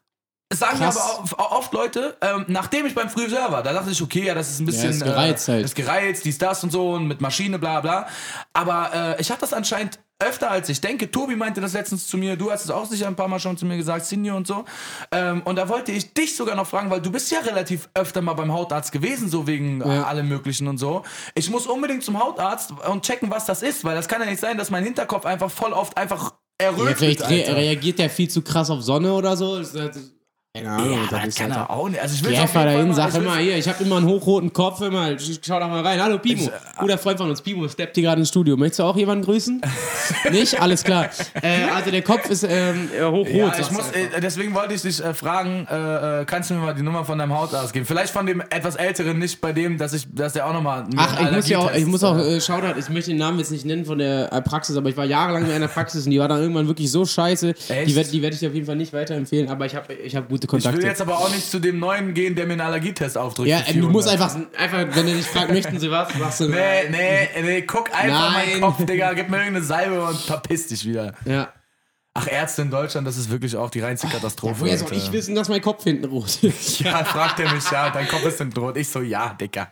Es sagen mir aber oft Leute, nachdem ich beim Friseur war, da dachte ich, okay, ja, das ist ein bisschen... ist gereizt halt. Ist gereizt, dies, das und so und mit Maschine, bla, bla. Aber ich habe das anscheinend öfter als ich denke. Tobi meinte das letztens zu mir, du hast es auch sicher ein paar Mal schon zu mir gesagt, Senior und so. Und da wollte ich dich sogar noch fragen, weil du bist ja relativ öfter mal beim Hautarzt gewesen, so wegen allem Möglichen und so. Ich muss unbedingt zum Hautarzt und checken, was das ist, weil das kann ja nicht sein, dass mein Hinterkopf einfach voll oft einfach errötet. Ja, vielleicht reagiert der viel zu krass auf Sonne oder so. Keine Ahnung. Ja, das kann er auch nicht. Also ich will einfach dahin, sag immer hier, ich habe immer einen hochroten Kopf, schau da mal rein. Hallo Pimo, guter Freund von uns, Pimo steppt hier gerade ins Studio. Möchtest du auch jemanden grüßen? Nicht? Alles klar. Also der Kopf ist hochrot. Ja, deswegen wollte ich dich fragen, kannst du mir mal die Nummer von deinem Hautarzt geben? Vielleicht von dem etwas Älteren, nicht bei dem, dass der auch nochmal... ich muss auch ich möchte den Namen jetzt nicht nennen von der Praxis, aber ich war jahrelang in einer Praxis und die war dann irgendwann wirklich so scheiße. Die werd ich dir auf jeden Fall nicht weiterempfehlen, aber ich hab gute Kontakte. Ich will jetzt aber auch nicht zu dem Neuen gehen, der mir einen Allergietest aufdrückt. Ja, du musst einfach, wenn du dich fragst, möchten sie was, sagst du Nee, guck einfach meinen Kopf, Digga, gib mir irgendeine Salbe und verpiss dich wieder. Ja. Ach, Ärzte in Deutschland, das ist wirklich auch die reinste Katastrophe. Woher soll ich wissen, dass mein Kopf hinten rot ist? Ja, fragt er mich, ja, dein Kopf ist hinten rot. Ich so, ja, Digga.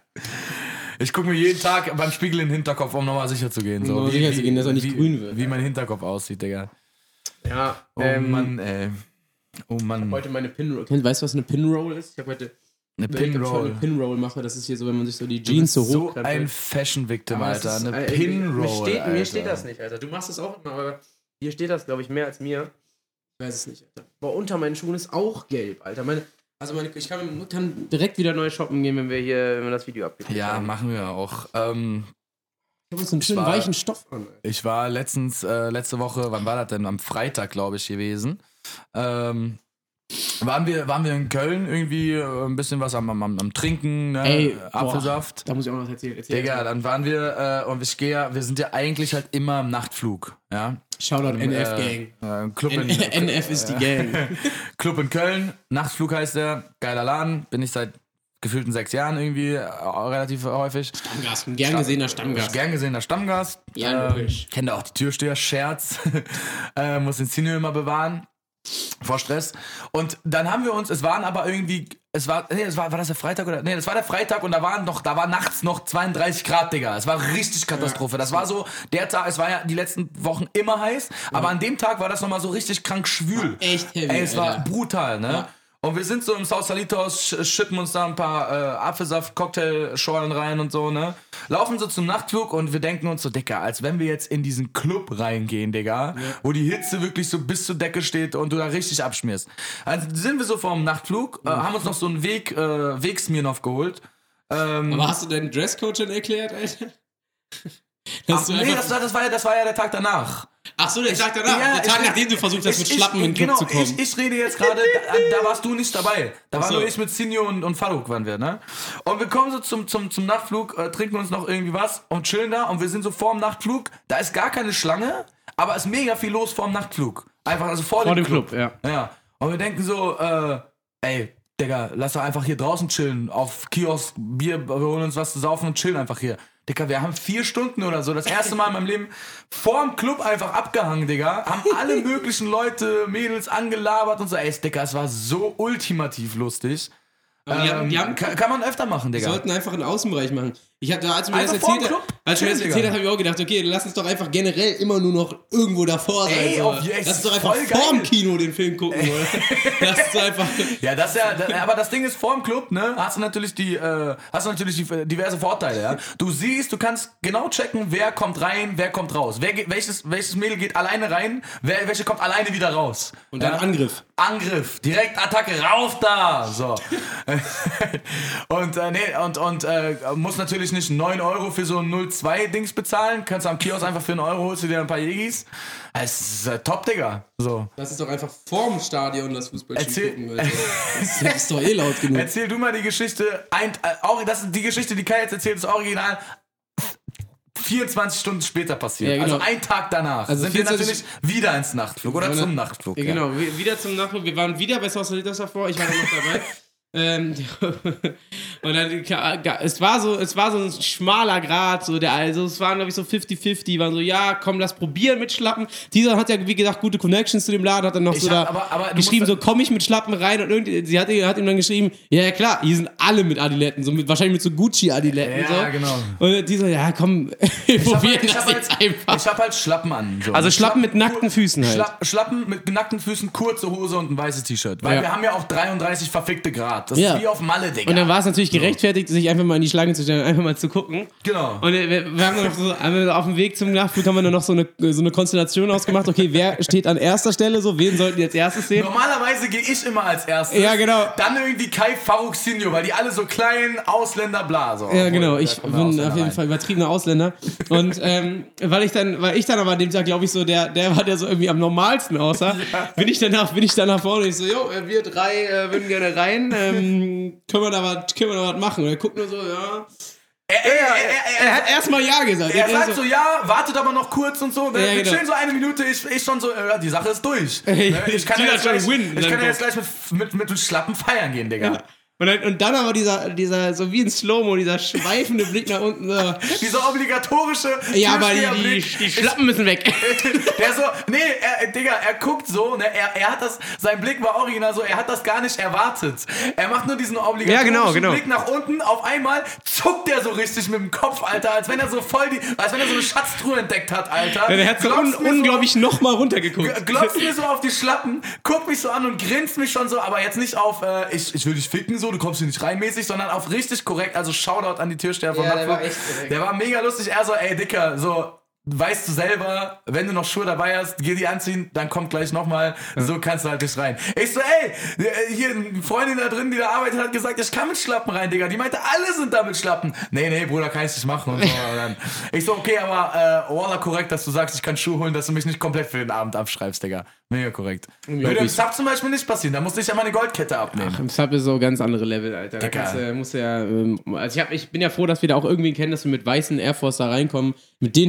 Ich gucke mir jeden Tag beim Spiegel in den Hinterkopf, um nochmal sicher zu gehen. So, dass er nicht grün wird. Wie mein Hinterkopf aussieht, Digga. Ja, Mann, ey. Oh Mann. Ich habe heute meine Pinroll. Weißt du, was eine Pinroll ist? Ich habe heute eine Pinroll mache. Das ist hier so, wenn man sich so die Jeans so hoch. So ein Fashion-Victim, Alter. Eine Pinroll. Mir steht das nicht, Alter. Du machst es auch immer, aber hier steht das, glaube ich, mehr als mir. Ich weiß es nicht, Alter. Boah, unter meinen Schuhen ist auch gelb, Alter. Ich kann direkt wieder neu shoppen gehen, wenn wir das Video abgeben. Ja, machen wir auch. Ich habe uns einen schönen weichen Stoff an. Alter. Ich war letzte Woche, wann war das denn? Am Freitag, glaube ich, gewesen. Waren wir in Köln irgendwie ein bisschen was am Trinken, ne? Ey, Apfelsaft. Da muss ich auch noch was erzählen. Digga, dann waren wir und wir sind ja eigentlich halt immer im Nachtflug, ja. Shoutout NF Gang. Club NF ist die Gang. Club in Köln, Nachtflug heißt der, geiler Laden, bin ich seit gefühlten 6 Jahren irgendwie relativ häufig. Stammgast, ein gern gesehener Stammgast. Gern gesehener Stammgast. Ja, logisch. Kennt auch die Türsteher, Scherz. Muss den Sinio immer bewahren. Vor Stress. Und dann haben wir uns, war das der Freitag oder? Nee, das war der Freitag und da war nachts noch 32 Grad, Digga. Es war richtig Katastrophe. Das war so, der Tag, es war ja die letzten Wochen immer heiß, aber an dem Tag war das nochmal so richtig krank schwül. Echt heavy, Ey, es war Alter. brutal, ne? Ja. Und wir sind so im Sausalitos, schippen uns da ein paar Apfelsaft-Cocktailschorlen rein und so, ne? Laufen so zum Nachtflug und wir denken uns so, Digga, als wenn wir jetzt in diesen Club reingehen, Digga, wo die Hitze wirklich so bis zur Decke steht und du da richtig abschmierst. Also sind wir so vor dem Nachtflug, haben uns noch so einen Weg Smirnoff geholt. Aber hast du deinen Dresscode schon erklärt, Alter? Das war ja der Tag danach. Ach so, der Tag danach. Ja, der Tag, nachdem du versucht hast, mit Schlappen in den Club zu kommen. Ich rede jetzt gerade, da warst du nicht dabei. Da war nur ich mit Sinjo und Farouk waren wir, ne? Und wir kommen so zum Nachtflug, trinken uns noch irgendwie was und chillen da und wir sind so vor dem Nachtflug. Da ist gar keine Schlange, aber ist mega viel los vor dem Nachtflug. Einfach, also vor dem Club. Ja. Und wir denken so, ey, Digga, lass doch einfach hier draußen chillen. Auf Kiosk, Bier, wir holen uns was zu saufen und chillen einfach hier. Digga, wir haben 4 Stunden oder so, das erste Mal in meinem Leben, vorm Club einfach abgehangen, Digga. Haben alle möglichen Leute, Mädels angelabert und so. Ey, Digga, es war so ultimativ lustig. Kann man öfter machen, Digga. Wir sollten einfach einen Außenbereich machen. Als du mir das erzählt hast, habe ich auch gedacht, okay, lass uns doch einfach generell immer nur noch irgendwo davor sein. Ey, lass uns doch einfach vorm Kino den Film gucken, oder? Lass uns einfach... Ja, aber das Ding ist, vorm Club, ne, hast du natürlich diverse Vorteile, ja. Du kannst genau checken, wer kommt rein, wer kommt raus. Welches Mädel geht alleine rein, welche kommt alleine wieder raus. Und dann Angriff, direkt Attacke, rauf da, so. Und muss natürlich nicht 9 Euro für so ein 0,2-Dings bezahlen. Kannst du am Kiosk einfach für 1 Euro holst du dir ein paar Jägis. Es ist top, Digga. So. Das ist doch einfach vorm Stadion das Fußballspiel gucken. Das ist doch eh laut genug. Erzähl du mal die Geschichte. Die Geschichte, die Kai jetzt erzählt, ist original 24 Stunden später passiert. Ja, genau. Also einen Tag danach sind wir natürlich wieder ins Nachtflug oder zum Nachtflug. Ja, genau, wieder zum Nachtflug. Wir waren wieder bei Sausalitos davor. Ich war da noch dabei. Und dann, es war so ein schmaler Grad, es waren, glaube ich, so 50-50, waren so, ja, komm, lass probieren mit Schlappen. Dieser hat ja, wie gesagt, gute Connections zu dem Laden, hat dann noch geschrieben, so, komm ich mit Schlappen rein, und sie hat ihm dann geschrieben, ja, klar, hier sind alle mit Adiletten, wahrscheinlich mit so Gucci-Adiletten. Ja, so. Genau. Und die so, ja, komm, wir probieren das jetzt einfach. Ich hab halt Schlappen an. So. Also Schlappen mit nackten Füßen halt. Schlappen mit nackten Füßen, kurze Hose und ein weißes T-Shirt. Weil wir haben ja auch 33 verfickte Grad. Das ist wie auf Malle, Digga. Und dann war es natürlich gerechtfertigt, sich einfach mal in die Schlange zu stellen und einfach mal zu gucken. Genau. Und wir haben noch so, auf dem Weg zum Nachtflug haben wir dann noch so eine Konstellation ausgemacht. Okay, wer steht an erster Stelle so? Wen sollten die als erstes sehen? Normalerweise gehe ich immer als erstes. Ja, genau. Dann irgendwie Kai, Farouk, Sinjo, weil die alle so klein, Ausländer, bla. So. Ja, genau. Ich bin auf jeden Fall übertriebener Ausländer. Und weil ich dann aber an dem Tag, glaube ich, so der war, der so irgendwie am normalsten aussah, bin ich dann nach vorne und ich so, jo, wir 3 würden gerne rein. Können wir da was machen? Und er guckt nur so, ja. Er hat erstmal ja gesagt. Er sagt so, ja, wartet aber noch kurz und so. Wir chillen so 1 Minute, ich schon so, die Sache ist durch. Ich kann ja jetzt gleich mit Schlappen feiern gehen, Digga. Ja. Und dann aber dieser, so wie in Slow-Mo, dieser schweifende Blick nach unten. So. Dieser obligatorische ja, aber die Schlappen müssen weg. Der so, Digga, er guckt so, ne, er hat das, sein Blick war original so, er hat das gar nicht erwartet. Er macht nur diesen obligatorischen Blick nach unten, auf einmal zuckt er so richtig mit dem Kopf, Alter, als wenn er so eine Schatztruhe entdeckt hat, Alter. Ja, der hat so unglaublich so, nochmal runtergeguckt. Glotzt mir so auf die Schlappen, guckt mich so an und grinst mich schon so, aber jetzt nicht auf, ich will dich ficken, so, du kommst hier nicht rein mäßig, sondern auf richtig korrekt, also Shoutout an die Türsteher von Nachtflug. Der war mega lustig, er so, ey Dicker, so, weißt du selber, wenn du noch Schuhe dabei hast, geh die anziehen, dann kommt gleich nochmal, so kannst du halt nicht rein. Ich so, ey, hier eine Freundin da drin, die da arbeitet, hat gesagt, ich kann mit Schlappen rein, Digga. Die meinte, alle sind da mit Schlappen. Nee, Bruder, kann ich nicht machen. Und so. Und dann, ich so, okay, aber Wallah, korrekt, dass du sagst, ich kann Schuhe holen, dass du mich nicht komplett für den Abend abschreibst, Digga. Mega korrekt. Würde im Sub zum Beispiel nicht passieren, da musste ich ja meine Goldkette abnehmen. Ach, im Sub ist so ganz andere Level, Alter. Da musst du ja, also ich bin ja froh, dass wir da auch irgendwie kennen, dass wir mit weißen Air Force da reinkommen, mit den Schuhen.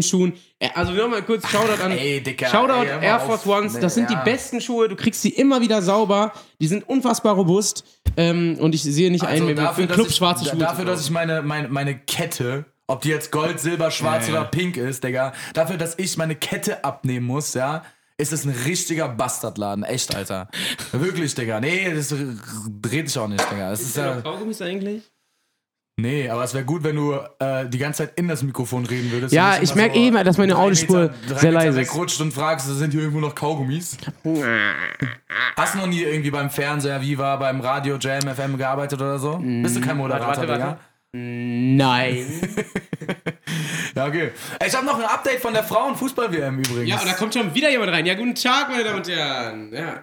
Also nochmal kurz Shoutout an Dicker, Shoutout Air Force Ones. Das sind die besten Schuhe. Du kriegst sie immer wieder sauber. Die sind unfassbar robust. Und ich sehe nicht ein, wenn wir für den Club schwarze Schuhe dafür, dass ich meine Kette, ob die jetzt Gold, Silber, Schwarz oder Pink ist, Digga, dafür, dass ich meine Kette abnehmen muss, ja, ist es ein richtiger Bastardladen. Echt, Alter. Wirklich, Digga. Nee, das dreht sich auch nicht, Digga. Das ist ja Kaugummis eigentlich? Nee, aber es wäre gut, wenn du die ganze Zeit in das Mikrofon reden würdest. Ja, ich merke immer, dass meine Audiospur sehr leise ist. Wegrutscht und fragst, sind hier irgendwo noch Kaugummis? Hast du noch nie irgendwie beim Fernseher, Viva, beim Radio, Jam, FM gearbeitet oder so? Bist du kein Moderator, Digga? Nein. Ja, okay. Ich habe noch ein Update von der Frauenfußball-WM übrigens. Ja, und da kommt schon wieder jemand rein. Ja, guten Tag, meine Damen und Herren. Ja.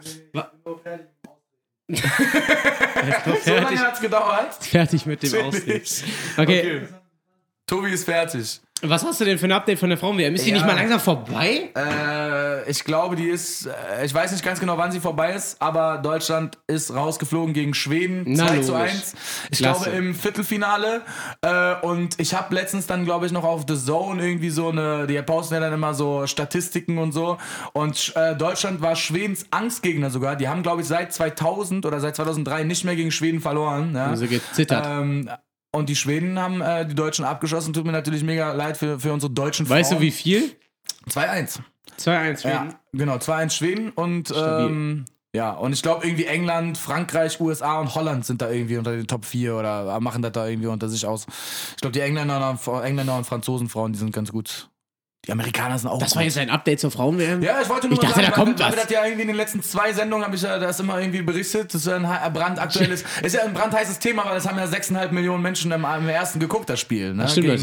So lange hat's gedauert. Fertig mit dem Ausreden. Okay. Tobi ist fertig. Was hast du denn für ein Update von der Frauen-WM? Ist die nicht mal langsam vorbei? Ich glaube, die ist, ich weiß nicht ganz genau, wann sie vorbei ist, aber Deutschland ist rausgeflogen gegen Schweden, 2:1. Ich glaube im Viertelfinale. Und ich habe letztens dann, glaube ich, noch auf The Zone irgendwie so die posten ja dann immer so Statistiken und so. Und Deutschland war Schwedens Angstgegner sogar. Die haben, glaube ich, seit 2000 oder seit 2003 nicht mehr gegen Schweden verloren. Ja? Also gezittert. Und die Schweden haben die Deutschen abgeschossen. Tut mir natürlich mega leid für unsere deutschen Frauen. Weißt du, wie viel? 2:1. 2:1 Schweden? Ja, genau, 2:1 Schweden. Und ja, und ich glaube irgendwie England, Frankreich, USA und Holland sind da irgendwie unter den Top 4 oder machen das da irgendwie unter sich aus. Ich glaube, die Engländer und Franzosenfrauen, die sind ganz gut. Die Amerikaner sind auch Das war jetzt ein Update zur Frauen-WM? Ja, ich wollte nur mal sagen, da kommt was. Das ja irgendwie in den letzten 2 Sendungen habe ich ja das immer irgendwie berichtet. Das ist ja ein brandaktuelles, ist ja ein brandheißes Thema, weil das haben ja 6,5 Millionen Menschen im ersten geguckt, das Spiel. Ne? Das stimmt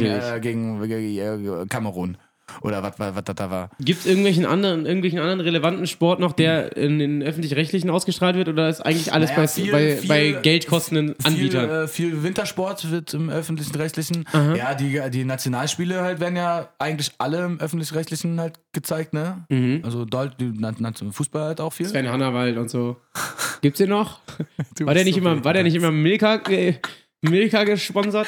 gegen Kamerun. Oder was das da war. Gibt es irgendwelchen anderen relevanten Sport noch, der in den Öffentlich-Rechtlichen ausgestrahlt wird? Oder ist eigentlich alles bei geldkostenden Anbietern? Viel Wintersport wird im Öffentlich-Rechtlichen. Ja, die Nationalspiele halt werden ja eigentlich alle im Öffentlich-Rechtlichen halt gezeigt, ne? Mhm. Also Fußball halt auch viel. Sven Hannawald und so. Gibt's den noch? War der nicht immer Milka gesponsert?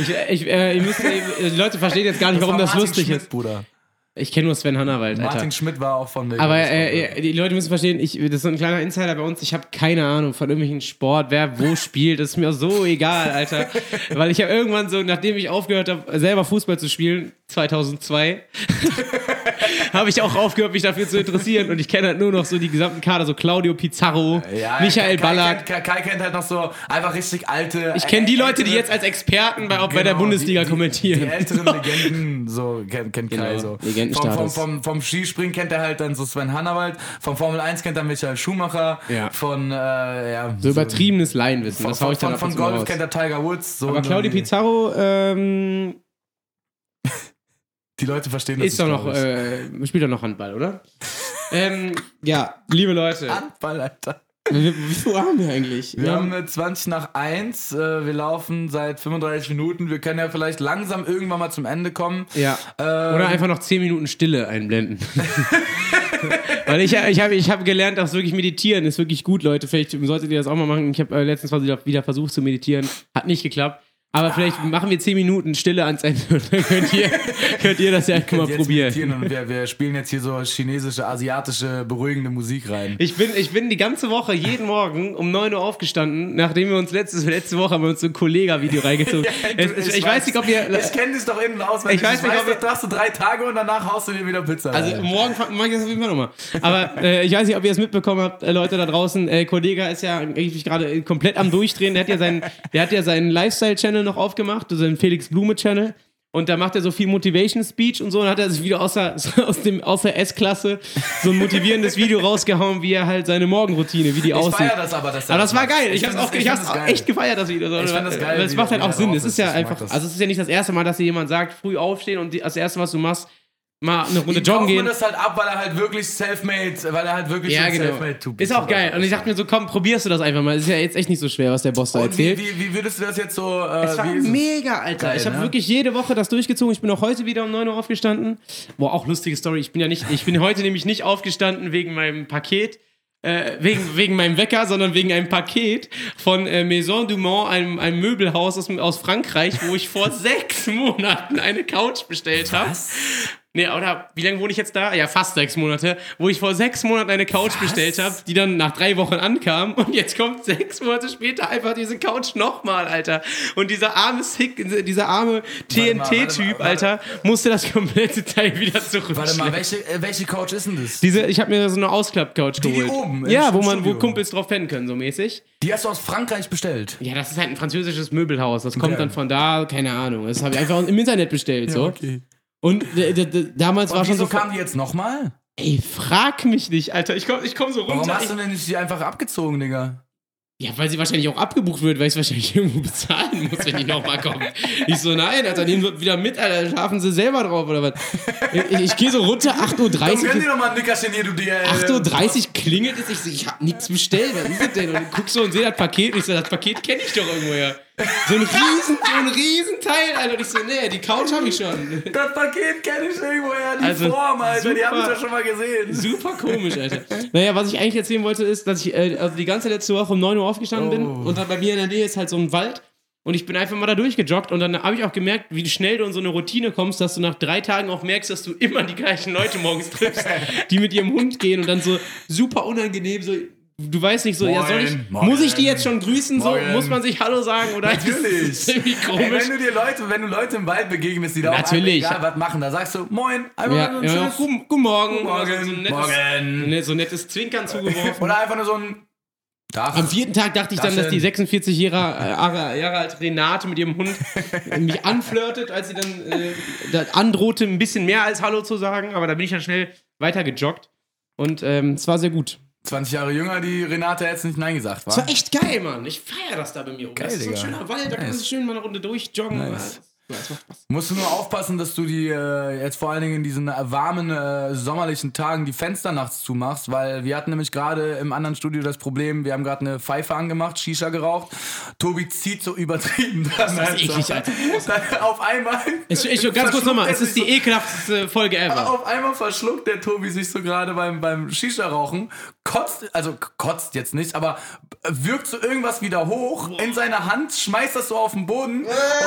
Die Leute verstehen jetzt gar nicht, warum das lustig ist. Bruder. Ich kenne nur Sven Hannawald, Alter. Martin Schmidt war auch von Milka. Aber die Leute müssen verstehen, das ist so ein kleiner Insider bei uns, ich habe keine Ahnung von irgendwelchen Sport, wer wo spielt, das ist mir so egal, Alter. Weil ich habe irgendwann so, nachdem ich aufgehört habe, selber Fußball zu spielen, 2002, habe ich auch aufgehört, mich dafür zu interessieren und ich kenne halt nur noch so die gesamten Kader, so Claudio Pizarro, Michael Ballack. Kai kennt halt noch so einfach richtig alte... Ich kenne die Leute, die jetzt als Experten bei der Bundesliga kommentieren. Die älteren Legenden, so kennt Kai so. Vom Skispringen kennt er halt dann so Sven Hannawald, vom Formel 1 kennt er Michael Schumacher, von so übertriebenes Laienwissen, das hau ich dann ab und zu Golf raus. Kennt er Tiger Woods. So aber Claudio Pizarro die Leute verstehen das ist doch noch, spielt doch noch Handball, oder? Ja, liebe Leute. Handball, Alter. Wie viel haben wir eigentlich? Wir haben 20:01. Wir laufen seit 35 Minuten. Wir können ja vielleicht langsam irgendwann mal zum Ende kommen. Ja. Oder einfach noch 10 Minuten Stille einblenden. Weil ich hab gelernt, dass wirklich meditieren ist wirklich gut, Leute. Vielleicht solltet ihr das auch mal machen. Ich habe letztens wieder versucht zu meditieren. Hat nicht geklappt. Aber vielleicht machen wir 10 Minuten Stille ans Ende und dann könnt ihr das ja mal probieren. Und wir spielen jetzt hier so chinesische, asiatische, beruhigende Musik rein. Ich bin die ganze Woche, jeden Morgen um 9 Uhr aufgestanden, nachdem wir uns letzte Woche haben wir uns so ein Kollega-Video reingezogen. Ich weiß nicht, ob ihr... Ich kenne dich doch innen aus. Ich weiß nicht, ob du hast 3 Tage und danach haust du dir wieder Pizza. Also morgen mache ich das auf jeden Fall nochmal. Aber ich weiß nicht, ob ihr es mitbekommen habt, Leute da draußen. Kollega ist ja eigentlich gerade komplett am Durchdrehen. Der hat ja seinen Lifestyle-Channel noch aufgemacht, also den Felix Blume-Channel. Und da macht er so viel Motivation Speech und so. Und hat er sich wieder aus der S-Klasse so ein motivierendes Video rausgehauen, wie er halt seine Morgenroutine, wie die aussieht. Ich feiere das aber. Aber das war geil. Ich hab's auch echt gefeiert, das Video. Ich fand das geil. Es macht halt auch Sinn. Es ist ja einfach, also es ist ja nicht das erste Mal, dass dir jemand sagt, früh aufstehen und das erste, was du machst, mal eine Runde joggen gehen. Das halt ab, weil er halt wirklich self-made, Self-made ist auch geil. Und ich dachte mir so, komm, probierst du das einfach mal. Es ist ja jetzt echt nicht so schwer, was der Boss da erzählt. Wie würdest du das jetzt so... es war mega, Alter. Geil, ich habe wirklich jede Woche das durchgezogen. Ich bin auch heute wieder um 9 Uhr aufgestanden. Boah, auch lustige Story. Ich bin heute nämlich nicht aufgestanden wegen meinem Paket. Wegen meinem Wecker, sondern wegen einem Paket von Maison du Mont, einem Möbelhaus aus Frankreich, wo ich vor 6 Monaten eine Couch bestellt habe. Nee, oder wie lange wohne ich jetzt da? Ja, fast 6 Monate. Wo ich vor 6 Monaten eine Couch bestellt habe, die dann nach 3 Wochen ankam. Und jetzt kommt 6 Monate später einfach diese Couch nochmal, Alter. Und dieser arme TNT-Typ, Alter, musste das komplette Teil wieder zurückstellen. Warte mal, welche Couch ist denn das? Ich habe mir so eine Ausklapp-Couch geholt. Die oben? Ja, wo Kumpels drauf pennen können, so mäßig. Die hast du aus Frankreich bestellt? Ja, das ist halt ein französisches Möbelhaus. Das kommt dann von da, keine Ahnung. Das habe ich einfach im Internet bestellt, so. Okay. Und damals war schon so... Wieso kamen die jetzt nochmal? Ey, frag mich nicht, Alter. Ich komm so runter. Warum hast du denn nicht die einfach abgezogen, Digga? Ja, weil sie wahrscheinlich auch abgebucht wird, weil ich es wahrscheinlich irgendwo bezahlen muss, wenn die nochmal kommen. Ich so, nein, Alter, nehmen wir wieder mit, Alter, schlafen sie selber drauf, oder was? Ich gehe so runter, 8:30 Uhr. Dann gönn dir doch mal ein Nickerchen hier, du dir. 8:30 Uhr klingelt es, ich so, ich hab nichts bestellt, was ist das denn? Und ich guck so und sehe das Paket und ich so, das Paket kenne ich doch irgendwoher. So ein Riesenteil, Alter. Und ich so, nee, die Couch habe ich schon. Das Paket kenne ich irgendwoher, die Form, Alter, super, die habe ich doch schon mal gesehen. Super komisch, Alter. Naja, was ich eigentlich erzählen wollte, ist, dass ich also die ganze letzte Woche um 9 Uhr aufgestanden bin und dann bei mir in der Nähe ist halt so ein Wald und ich bin einfach mal da durchgejoggt und dann habe ich auch gemerkt, wie schnell du in so eine Routine kommst, dass du nach 3 Tagen auch merkst, dass du immer die gleichen Leute morgens triffst, die mit ihrem Hund gehen und dann so super unangenehm so... Du weißt nicht so, moin, ja, muss ich die jetzt schon grüßen? So, muss man sich Hallo sagen? Oder natürlich. Ist das irgendwie komisch? Ey, wenn du Leute im Wald begegnest, die da auch egal was machen, da sagst du Moin, einfach so ein guten Morgen. Guten Morgen. Morgen. So ein nettes Zwinkern zugeworfen. Oder einfach nur so ein Tag. Am 4. Tag dachte ich dann, dass die 46 Jahre alte Renate mit ihrem Hund mich anflirtet, als sie dann androhte, ein bisschen mehr als Hallo zu sagen. Aber da bin ich dann schnell weiter gejoggt. Und es war sehr gut. 20 Jahre jünger, die Renate hätte nicht Nein gesagt, wa? Das war echt geil, Mann. Ich feiere das da bei mir. Geil, das ist so ein schöner Wald, da kann man sich schön mal eine Runde durchjoggen. Nice. Musst du nur aufpassen, dass du die jetzt vor allen Dingen in diesen warmen, sommerlichen Tagen die Fenster nachts zumachst, weil wir hatten nämlich gerade im anderen Studio das Problem, wir haben gerade eine Pfeife angemacht, Shisha geraucht. Tobi zieht so übertrieben. Das ist eklig, Alter. Auf einmal... Ganz kurz nochmal, es ist die ekelhafteste Folge ever. Auf einmal verschluckt der Tobi sich so gerade beim Shisha-Rauchen, kotzt jetzt nicht, aber wirkt so irgendwas wieder hoch in seine Hand, schmeißt das so auf den Boden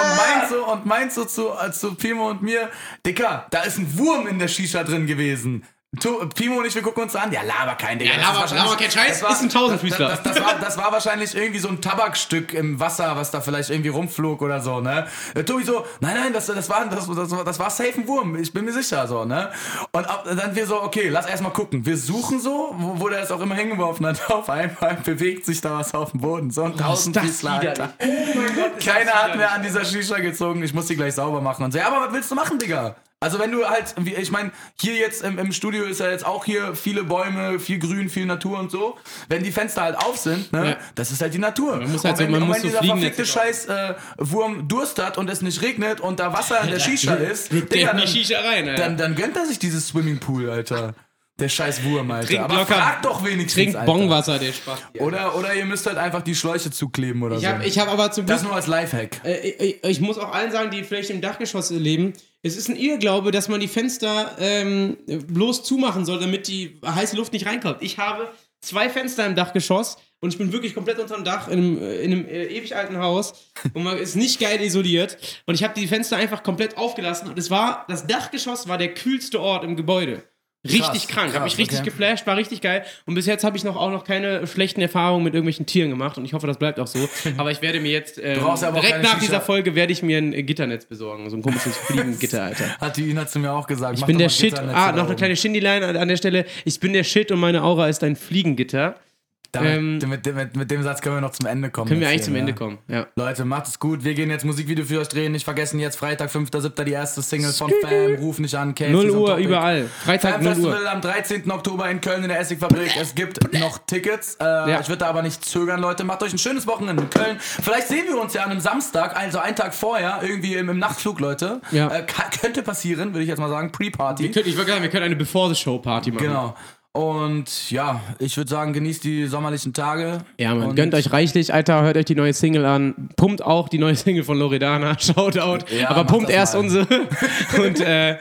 und meint so zu Pimo und mir, Dicker, da ist ein Wurm in der Shisha drin gewesen. Pimo und ich, wir gucken uns an. Ja, laber kein, Digga. Ja, laber kein Scheiß, ist ein Tausendfüßler. Das war wahrscheinlich irgendwie so ein Tabakstück im Wasser, was da vielleicht irgendwie rumflog oder so, ne? Tobi so, nein, das war safe ein Wurm, ich bin mir sicher, so, ne? Und dann wir so, okay, lass erstmal gucken. Wir suchen so, wo der es auch immer hingeworfen hat. Auf einmal bewegt sich da was auf dem Boden. So ein Tausendfüßler, Alter. Oh mein Gott. Keiner hat mehr an dieser Shisha gezogen. Ich muss die gleich sauber machen. Und so, ja, aber was willst du machen, Digga? Also wenn du halt, ich meine, hier jetzt im Studio ist ja jetzt auch hier viele Bäume, viel Grün, viel Natur und so. Wenn die Fenster halt auf sind, ne, ja. Das ist halt die Natur. Man muss halt und wenn so dieser verfickte Scheiß Wurm Durst hat und es nicht regnet und da Wasser in der Shisha ist, Digga, die Shisha rein, Alter. Dann gönnt er sich dieses Swimmingpool, Alter. Der scheiß Wurm, Alter. Trink aber locker, frag doch wenigstens, trink Bongwasser, der Spaß. Oder ihr müsst halt einfach die Schläuche zukleben oder so. Ich hab aber zum Glück... Das nur als Lifehack. Ich muss auch allen sagen, die vielleicht im Dachgeschoss leben, es ist ein Irrglaube, dass man die Fenster bloß zumachen soll, damit die heiße Luft nicht reinkommt. Ich habe 2 Fenster im Dachgeschoss und ich bin wirklich komplett unterm Dach in einem ewig alten Haus und man ist nicht geil isoliert und ich habe die Fenster einfach komplett aufgelassen und das Dachgeschoss war der kühlste Ort im Gebäude. Richtig krank, habe mich richtig geflasht, war richtig geil und bis jetzt habe ich auch noch keine schlechten Erfahrungen mit irgendwelchen Tieren gemacht und ich hoffe, das bleibt auch so, aber ich werde mir jetzt direkt nach dieser Folge werde ich mir ein Gitternetz besorgen, so ein komisches Fliegengitter, Alter. Hat die Ina zu mir auch gesagt. Ich bin der Shit, noch eine kleine Shindy-Line an der Stelle, ich bin der Shit und meine Aura ist ein Fliegengitter. Mit dem Satz können wir noch zum Ende kommen. Können wir eigentlich zum Ende kommen, ja. Leute, macht es gut. Wir gehen jetzt Musikvideo für euch drehen. Nicht vergessen, jetzt Freitag, 5.7. die erste Single von Fam. Ruf nicht an. 0 Uhr überall. Freitag 0 Uhr. Festival am 13. Oktober in Köln in der Essigfabrik. Es gibt noch Tickets. Ja. Ich würde da aber nicht zögern, Leute. Macht euch ein schönes Wochenende in Köln. Vielleicht sehen wir uns ja an einem Samstag, also einen Tag vorher, irgendwie im Nachtflug, Leute. Ja. Könnte passieren, würde ich jetzt mal sagen. Pre-Party. Ich würde sagen, wir können eine Before-the-Show-Party machen. Genau. Und ja, ich würde sagen, genießt die sommerlichen Tage. Ja, man, gönnt euch reichlich, Alter, hört euch die neue Single an. Pumpt auch die neue Single von Loredana, Shoutout. Ja, aber pumpt erst mal unsere. Und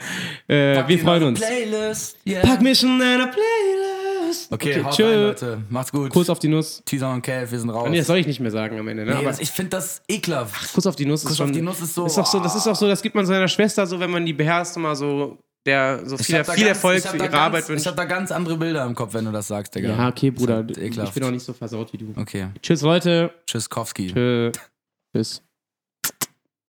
wir freuen uns. Playlist, yeah. Pack mich in einer Playlist. Okay, haut rein, Leute. Macht's gut. Kuss auf die Nuss. Teaser und Cave, wir sind raus. Nee, das soll ich nicht mehr sagen am Ende, ne? Nee, aber ich finde das ekelhaft. Kuss auf die Nuss Kuss ist schon... auf die Nuss ist so... Das ist auch so, das gibt man seiner Schwester so, wenn man die beherrscht, mal so... der so viel Erfolg für ihre Arbeit wünscht. Ich hab da ganz andere Bilder im Kopf, wenn du das sagst, Digga. Ja, okay, Bruder. Ich bin auch nicht so versaut wie du. Okay. Tschüss, Leute. Tschüss, Kowski. Tschüss.